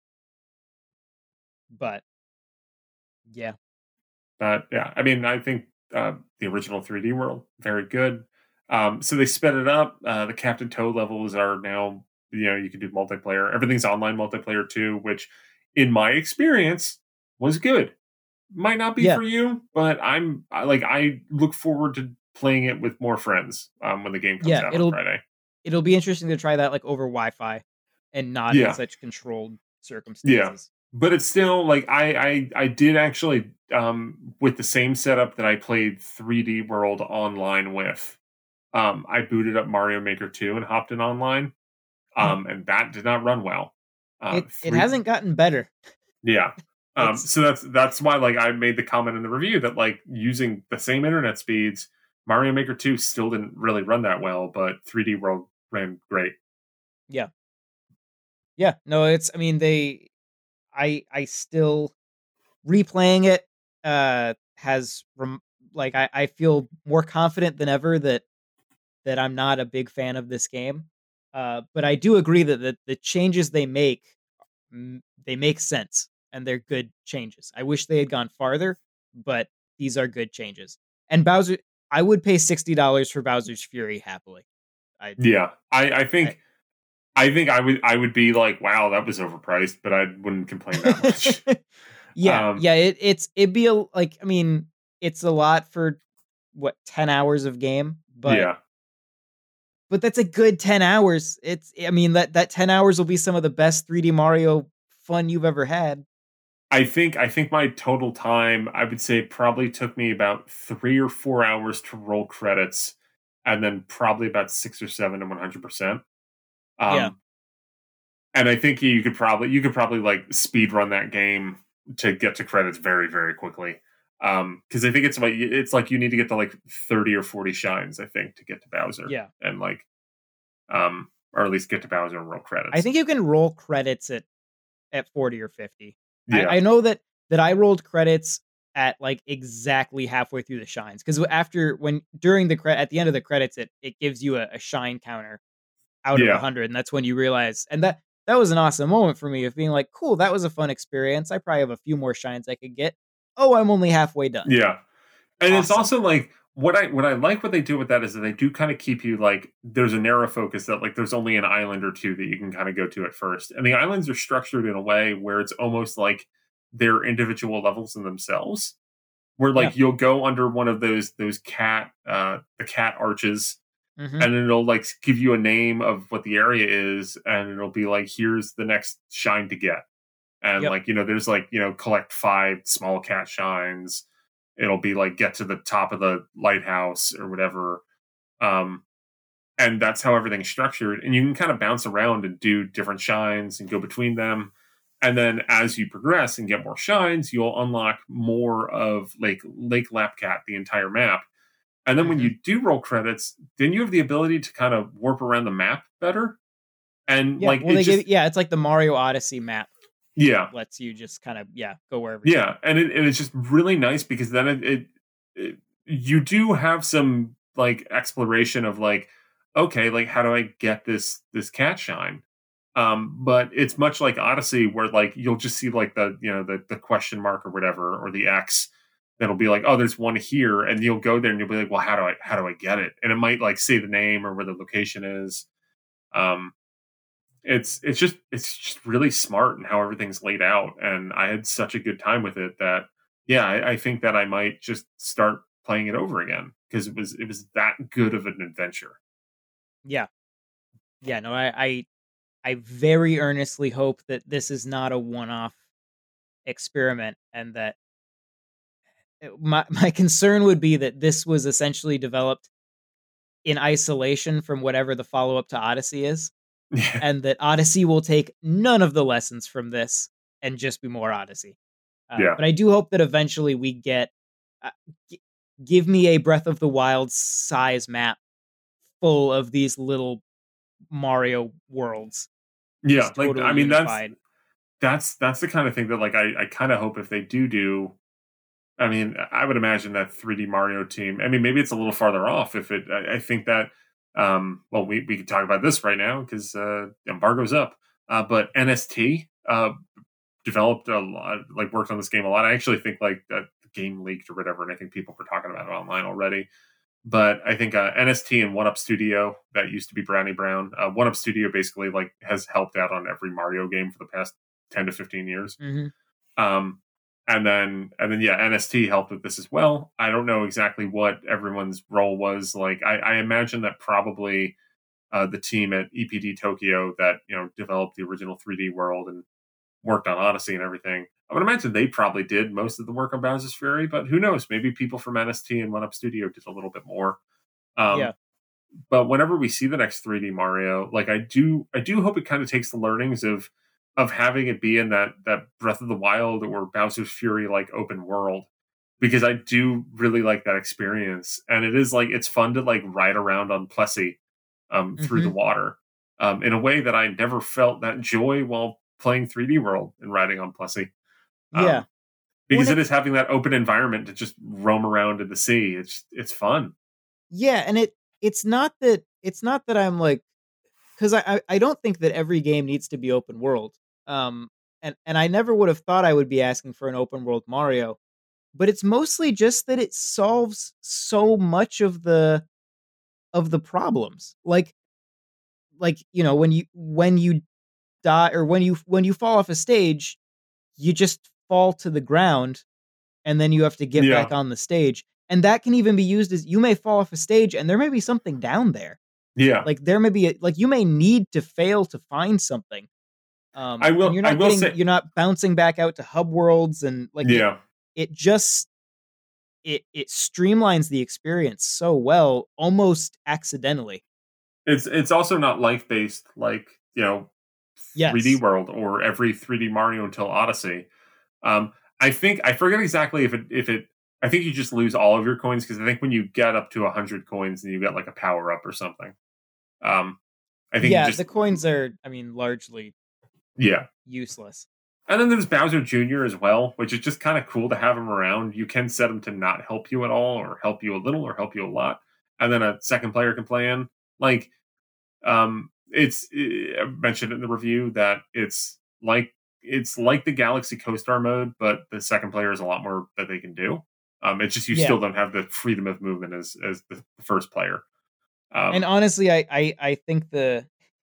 But yeah. But yeah, I mean, I think uh, the original three D World, very good. Um, so they sped it up. Uh, the Captain Toad levels are now, you know, you can do multiplayer. Everything's online multiplayer too, which in my experience was good. Might not be yeah. for you, but I'm I, like I look forward to playing it with more friends um, when the game comes yeah, out it'll, on Friday. It'll be interesting to try that like over Wi-Fi and not yeah. in such controlled circumstances. Yeah, but it's still like I I, I did actually um, with the same setup that I played three D World online with. Um, I booted up Mario Maker two and hopped in online, um, and that did not run well. Uh, it, three... it hasn't gotten better. Yeah. Um, so that's that's why like I made the comment in the review that like using the same internet speeds, Mario Maker two still didn't really run that well, but three D World ran great. Yeah. Yeah, no, it's. I mean, they. I I still replaying it uh has rem- like I I feel more confident than ever that that I'm not a big fan of this game. Uh, but I do agree that the, the changes they make, mm, they make sense and they're good changes. I wish they had gone farther, but these are good changes. And Bowser, I would pay sixty dollars for Bowser's Fury happily. I, Yeah, I, I I think I think I would I would be like, wow, that was overpriced, but I wouldn't complain that much. yeah, um, yeah. It, it's it'd be a, like I mean, it's a lot for what ten hours of game, but yeah, but that's a good ten hours. It's I mean that that ten hours will be some of the best three D Mario fun you've ever had. I think I think my total time, I would say, probably took me about three or four hours to roll credits, and then probably about six or seven to one hundred percent. Yeah. Um, and I think you could probably you could probably like speed run that game to get to credits very very quickly. Um, because I think it's like it's like you need to get to like thirty or forty shines, I think, to get to Bowser, Yeah. and like um, or at least get to Bowser and roll I credits. think you can roll credits at at forty or fifty. Yeah, I, I know that that I rolled credits at like exactly halfway through the shines because after when during the cre- at the end of the credits it it gives you a, a shine counter out of a yeah, hundred, and that's when you realize and that that was an awesome moment for me of being like, cool, that was a fun experience. I probably have a few more shines I could get. Oh, I'm only halfway done. yeah. And it's Awesome. also like what I what I like what they do with that is that they do kind of keep you like there's a narrow focus that like there's only an island or two that you can kind of go to at first. And the islands are structured in a way where it's almost like they're individual levels in themselves. Where Yeah. like you'll go under one of those those cat uh the cat arches, Mm-hmm. and then it'll like give you a name of what the area is, and it'll be like here's the next shine to get. And Yep. like, you know, there's like, you know, collect five small cat shines. It'll be like get to the top of the lighthouse or whatever. Um, and that's how everything's structured. And you can kind of bounce around and do different shines and go between them. And then as you progress and get more shines, you'll unlock more of like Lake Lapcat, the entire map. And then when Mm-hmm. you do roll credits, then you have the ability to kind of warp around the map better. And Yeah. like Well, it they just give yeah, it's like the Mario Odyssey map. yeah, Lets you just kind of yeah go wherever you yeah, want. and it, and it's just really nice because then it, it, it you do have some like exploration of like okay, like how do I get this this cat shine? Um, but it's much like Odyssey where like you'll just see like the you know the the question mark or whatever or the X that'll be like oh there's one here, and you'll go there and you'll be like well how do I how do I get it? And it might like say the name or where the location is. Um, it's it's just it's just really smart in how everything's laid out, and I had such a good time with it that yeah, I, I think that I might just start playing it over again because it was it was that good of an adventure. Yeah. Yeah. No, I I I very earnestly hope that this is not a one-off experiment, and that uh, my my concern would be that this was essentially developed in isolation from whatever the follow-up to Odyssey is, Yeah, and that Odyssey will take none of the lessons from this and just be more Odyssey. Uh, yeah, but I do hope that eventually we get uh, g- give me a Breath of the Wild size map full of these little Mario worlds, yeah. just Like totally I mean that's unified. that's that's the kind of thing that like I I kind of hope if they do do. I mean, I would imagine that three D Mario team. I mean, maybe it's a little farther off. If it, I, I think that. Um, well, we we can talk about this right now because uh, embargo's up. Uh, but N S T uh, developed a lot, like worked on this game a lot. I actually think like that the game leaked or whatever, and I think people were talking about it online already. But I think uh, N S T and One Up Studio, that used to be Brownie Brown. Uh, One Up Studio basically like has helped out on every Mario game for the past ten to fifteen years. Mm-hmm. Um, and then and then yeah, N S T helped with this as well. I don't know exactly what everyone's role was. Like I, I imagine that probably uh, the team at E P D Tokyo that you know developed the original three D world and worked on Odyssey and everything. I would imagine they probably did most of the work on Bowser's Fury, but who knows? Maybe people from N S T and One Up Studio did a little bit more. Yeah. Um, but whenever we see the next three D Mario, like I do, I do hope it kind of takes the learnings of of having it be in that that Breath of the Wild or Bowser's Fury like open world, because I do really like that experience, and it is like it's fun to like ride around on Plessy um, through Mm-hmm. the water. um, in a way that I never felt that joy while playing three D World and riding on Plessy. Um, yeah. because it is having that open environment to just roam around in the sea. It's it's fun. Yeah, and it it's not that it's not that I'm like, because I, I I don't think that every game needs to be open world. Um, and and I never would have thought I would be asking for an open world Mario, but it's mostly just that it solves so much of the of the problems. Like like you know when you when you die or when you when you fall off a stage, you just fall to the ground and then you have to get Yeah. back on the stage. And that can even be used as you may fall off a stage and there may be something down there. Yeah. Like there may be a, like you may need to fail to find something. Um, I will. And you're not I will getting say, you're not bouncing back out to hub worlds and like yeah. It, it just it it streamlines the experience so well, almost accidentally. It's it's also not life based like you know, yes. three D World or every three D Mario until Odyssey. Um, I think I forget exactly if it if it. I think you just lose all of your coins because I think when you get up to a hundred coins, then you get like a power up or something. Um, I think yeah, just, the coins are, I mean, largely yeah useless. And then there's Bowser Junior as well, which is just kind of cool to have him around. You can set him to not help you at all, or help you a little, or help you a lot, and then a second player can play in. Like, um, it's I mentioned in the review that it's like it's like the Galaxy Co-Star mode, but the second player is a lot more that they can do. Um, it's just you Yeah. still don't have the freedom of movement as as the, the first player. Um, and honestly, I, I I think the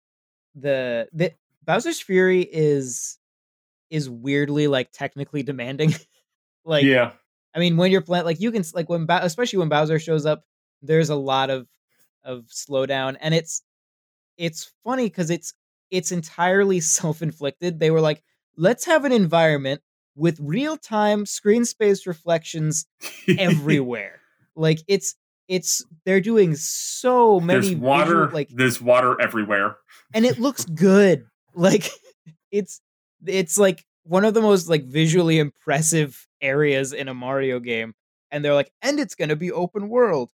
the the Bowser's Fury is is weirdly like technically demanding. Like, yeah, I mean, when you're playing, like you can like when Bow- especially when Bowser shows up, there's a lot of of slowdown, and it's it's funny because it's it's entirely self-inflicted. They were like, let's have an environment with real-time screen space reflections everywhere. Like it's it's they're doing so many there's water, visual, like there's water everywhere, and it looks good. Like it's it's like one of the most like visually impressive areas in a Mario game, and they're like, and it's gonna be open world.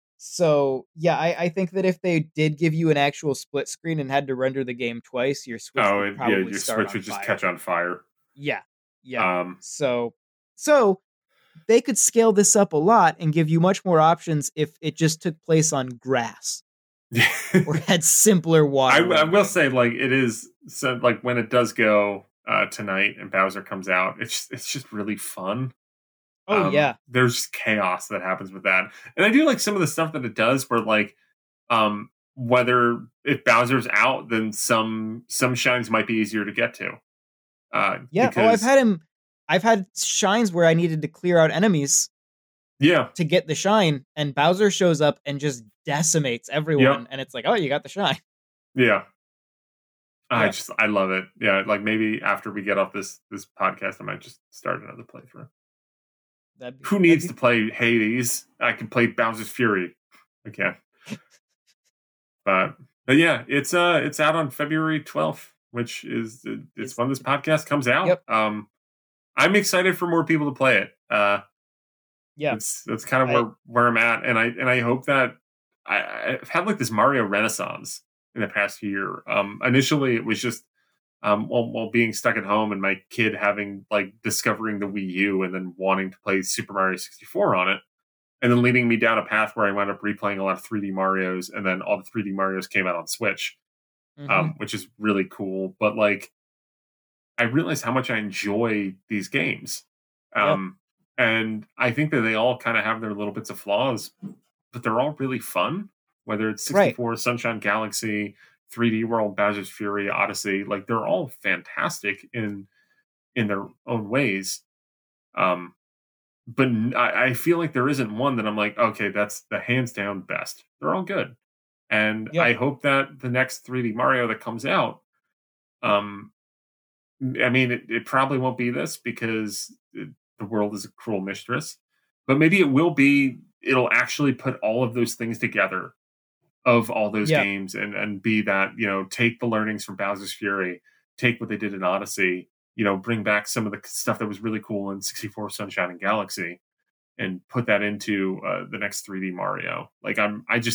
So yeah, I, I think that if they did give you an actual split screen and had to render the game twice, your Switch oh would yeah, probably your start Switch on would just fire. catch on fire. Yeah, yeah. Um, so so they could scale this up a lot and give you much more options if it just took place on grass or had simpler water. I, I will say, like it is so like when it does go uh, tonight and Bowser comes out, it's it's just really fun. Oh um, yeah, there's just chaos that happens with that, and I do like some of the stuff that it does. Where like, um, whether if Bowser's out, then some some shines might be easier to get to. Uh, yeah. because, oh, I've had him. I've had shines where I needed to clear out enemies. Yeah, to get the shine, and Bowser shows up and just decimates everyone, yep. and it's like, oh, you got the shine. Yeah. I yeah. just I love it. Yeah, like maybe after we get off this this podcast, I might just start another playthrough. Be, Who needs be... to play Hades? I can play Bowser's Fury. Okay. but but yeah, it's uh it's out on February twelfth, which is it's, it's when this podcast comes out. Yep. Um I'm excited for more people to play it. Uh yeah. It's that's kind of where, I, where I'm at, and I and I hope that I, I've had like this Mario renaissance in the past year. Um initially it was just Um, while, while being stuck at home and my kid having like discovering the Wii U and then wanting to play Super Mario sixty-four on it, and then leading me down a path where I wound up replaying a lot of three D Marios, and then all the three D Marios came out on Switch, mm-hmm. um, which is really cool. But like, I realized how much I enjoy these games, um, yep. and I think that they all kind of have their little bits of flaws, but they're all really fun. Whether it's sixty-four, right. Sunshine Galaxy, three D World, Bowser's Fury, Odyssey, like they're all fantastic in in their own ways. Um, but I, I feel like there isn't one that I'm like, okay, that's the hands down best. They're all good, and yep. I hope that the next three D Mario that comes out, um, I mean, it, it probably won't be this because it, the world is a cruel mistress, but maybe it will be. It'll actually put all of those things together. Of all those yeah. games and, and be that, you know, take the learnings from Bowser's Fury, take what they did in Odyssey, you know, bring back some of the stuff that was really cool in sixty-four Sunshine and Galaxy and put that into uh, the next three D Mario. Like I'm, I just,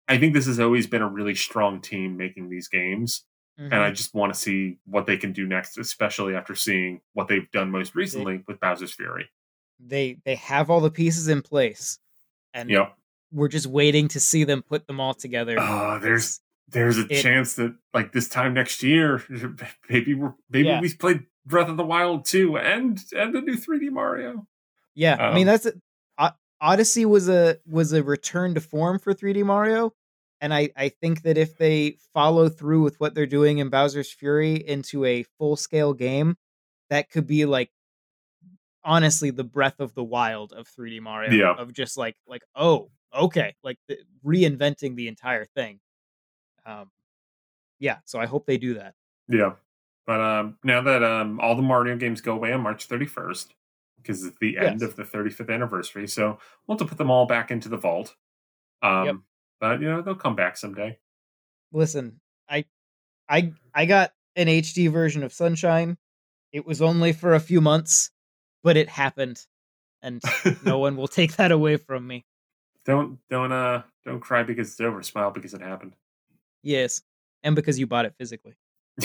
I think this has always been a really strong team making these games. Mm-hmm. And I just want to see what they can do next, especially after seeing what they've done most recently they, with Bowser's Fury. They they have all the pieces in place. And yep. we're just waiting to see them put them all together. Uh, there's there's a it, chance that like this time next year, maybe we're maybe yeah. we played Breath of the Wild two and and the new three D Mario. Yeah, um, I mean that's a, Odyssey was a was a return to form for three D Mario, and I I think that if they follow through with what they're doing in Bowser's Fury into a full scale game, that could be like honestly the Breath of the Wild of three D Mario. Yeah. Of just like like oh okay like the, reinventing the entire thing. Um, yeah, so I hope they do that. Yeah, but um, now that um all the Mario games go away on March thirty-first. Because it's the end yes. of the thirty-fifth anniversary. So we'll have to put them all back into the vault. Um, yep. But, you know, they'll come back someday. Listen, I, I, I got an H D version of Sunshine. It was only for a few months, but it happened. And no one will take that away from me. Don't, don't, uh, don't cry because it's over. Smile because it happened. Yes. And because you bought it physically.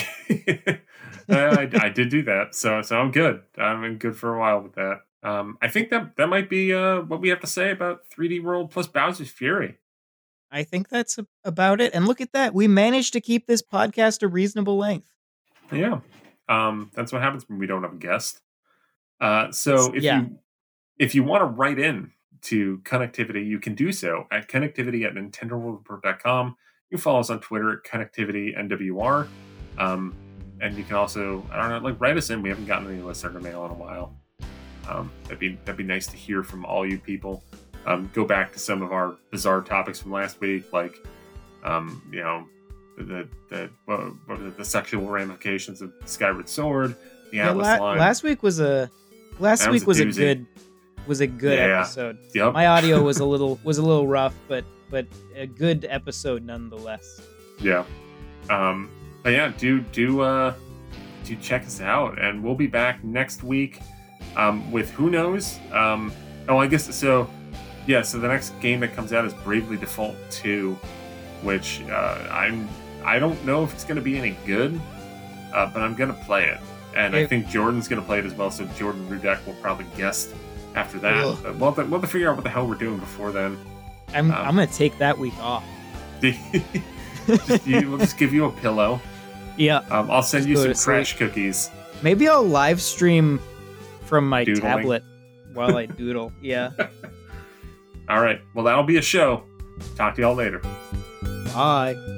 I, I did do that, so so I'm good. I'm in good for a while with that. Um, I think that that might be uh, what we have to say about three D World plus Bowser's Fury. I think that's about it. And look at that, we managed to keep this podcast a reasonable length. Yeah, um, that's what happens when we don't have a guest. Uh, so if yeah. you if you want to write in to Connectivity, you can do so at connectivity at nintendo world report dot com. You can follow us on Twitter at Connectivity N W R. Um, and you can also, I don't know, like write us in. We haven't gotten any listener mail in a while. Um, that'd be that'd be nice to hear from all you people. Um, go back to some of our bizarre topics from last week, like um, you know, the the what, what was it, the sexual ramifications of Skyward Sword, the yeah, Atlas la- line. Last week was a last that week was a, was a good was a good yeah. episode. Yep. My audio was a little was a little rough, but but a good episode nonetheless. Yeah. Um, but yeah, do do uh, do check us out, and we'll be back next week um, with who knows. Um, oh, I guess so. Yeah, so the next game that comes out is Bravely Default two, which uh, I'm I don't know if it's going to be any good, uh, but I'm going to play it, and hey. I think Jordan's going to play it as well. So Jordan Rudek will probably guest after that. Ugh. But we'll have, to, we'll have to figure out what the hell we're doing before then. I'm um, I'm going to take that week off. just, you, we'll just give you a pillow. Yeah. Um, I'll send just you some crash sleep. cookies. Maybe I'll live stream from my Doodling. tablet while I doodle. Yeah. All right. Well, that'll be a show. Talk to y'all later. Bye.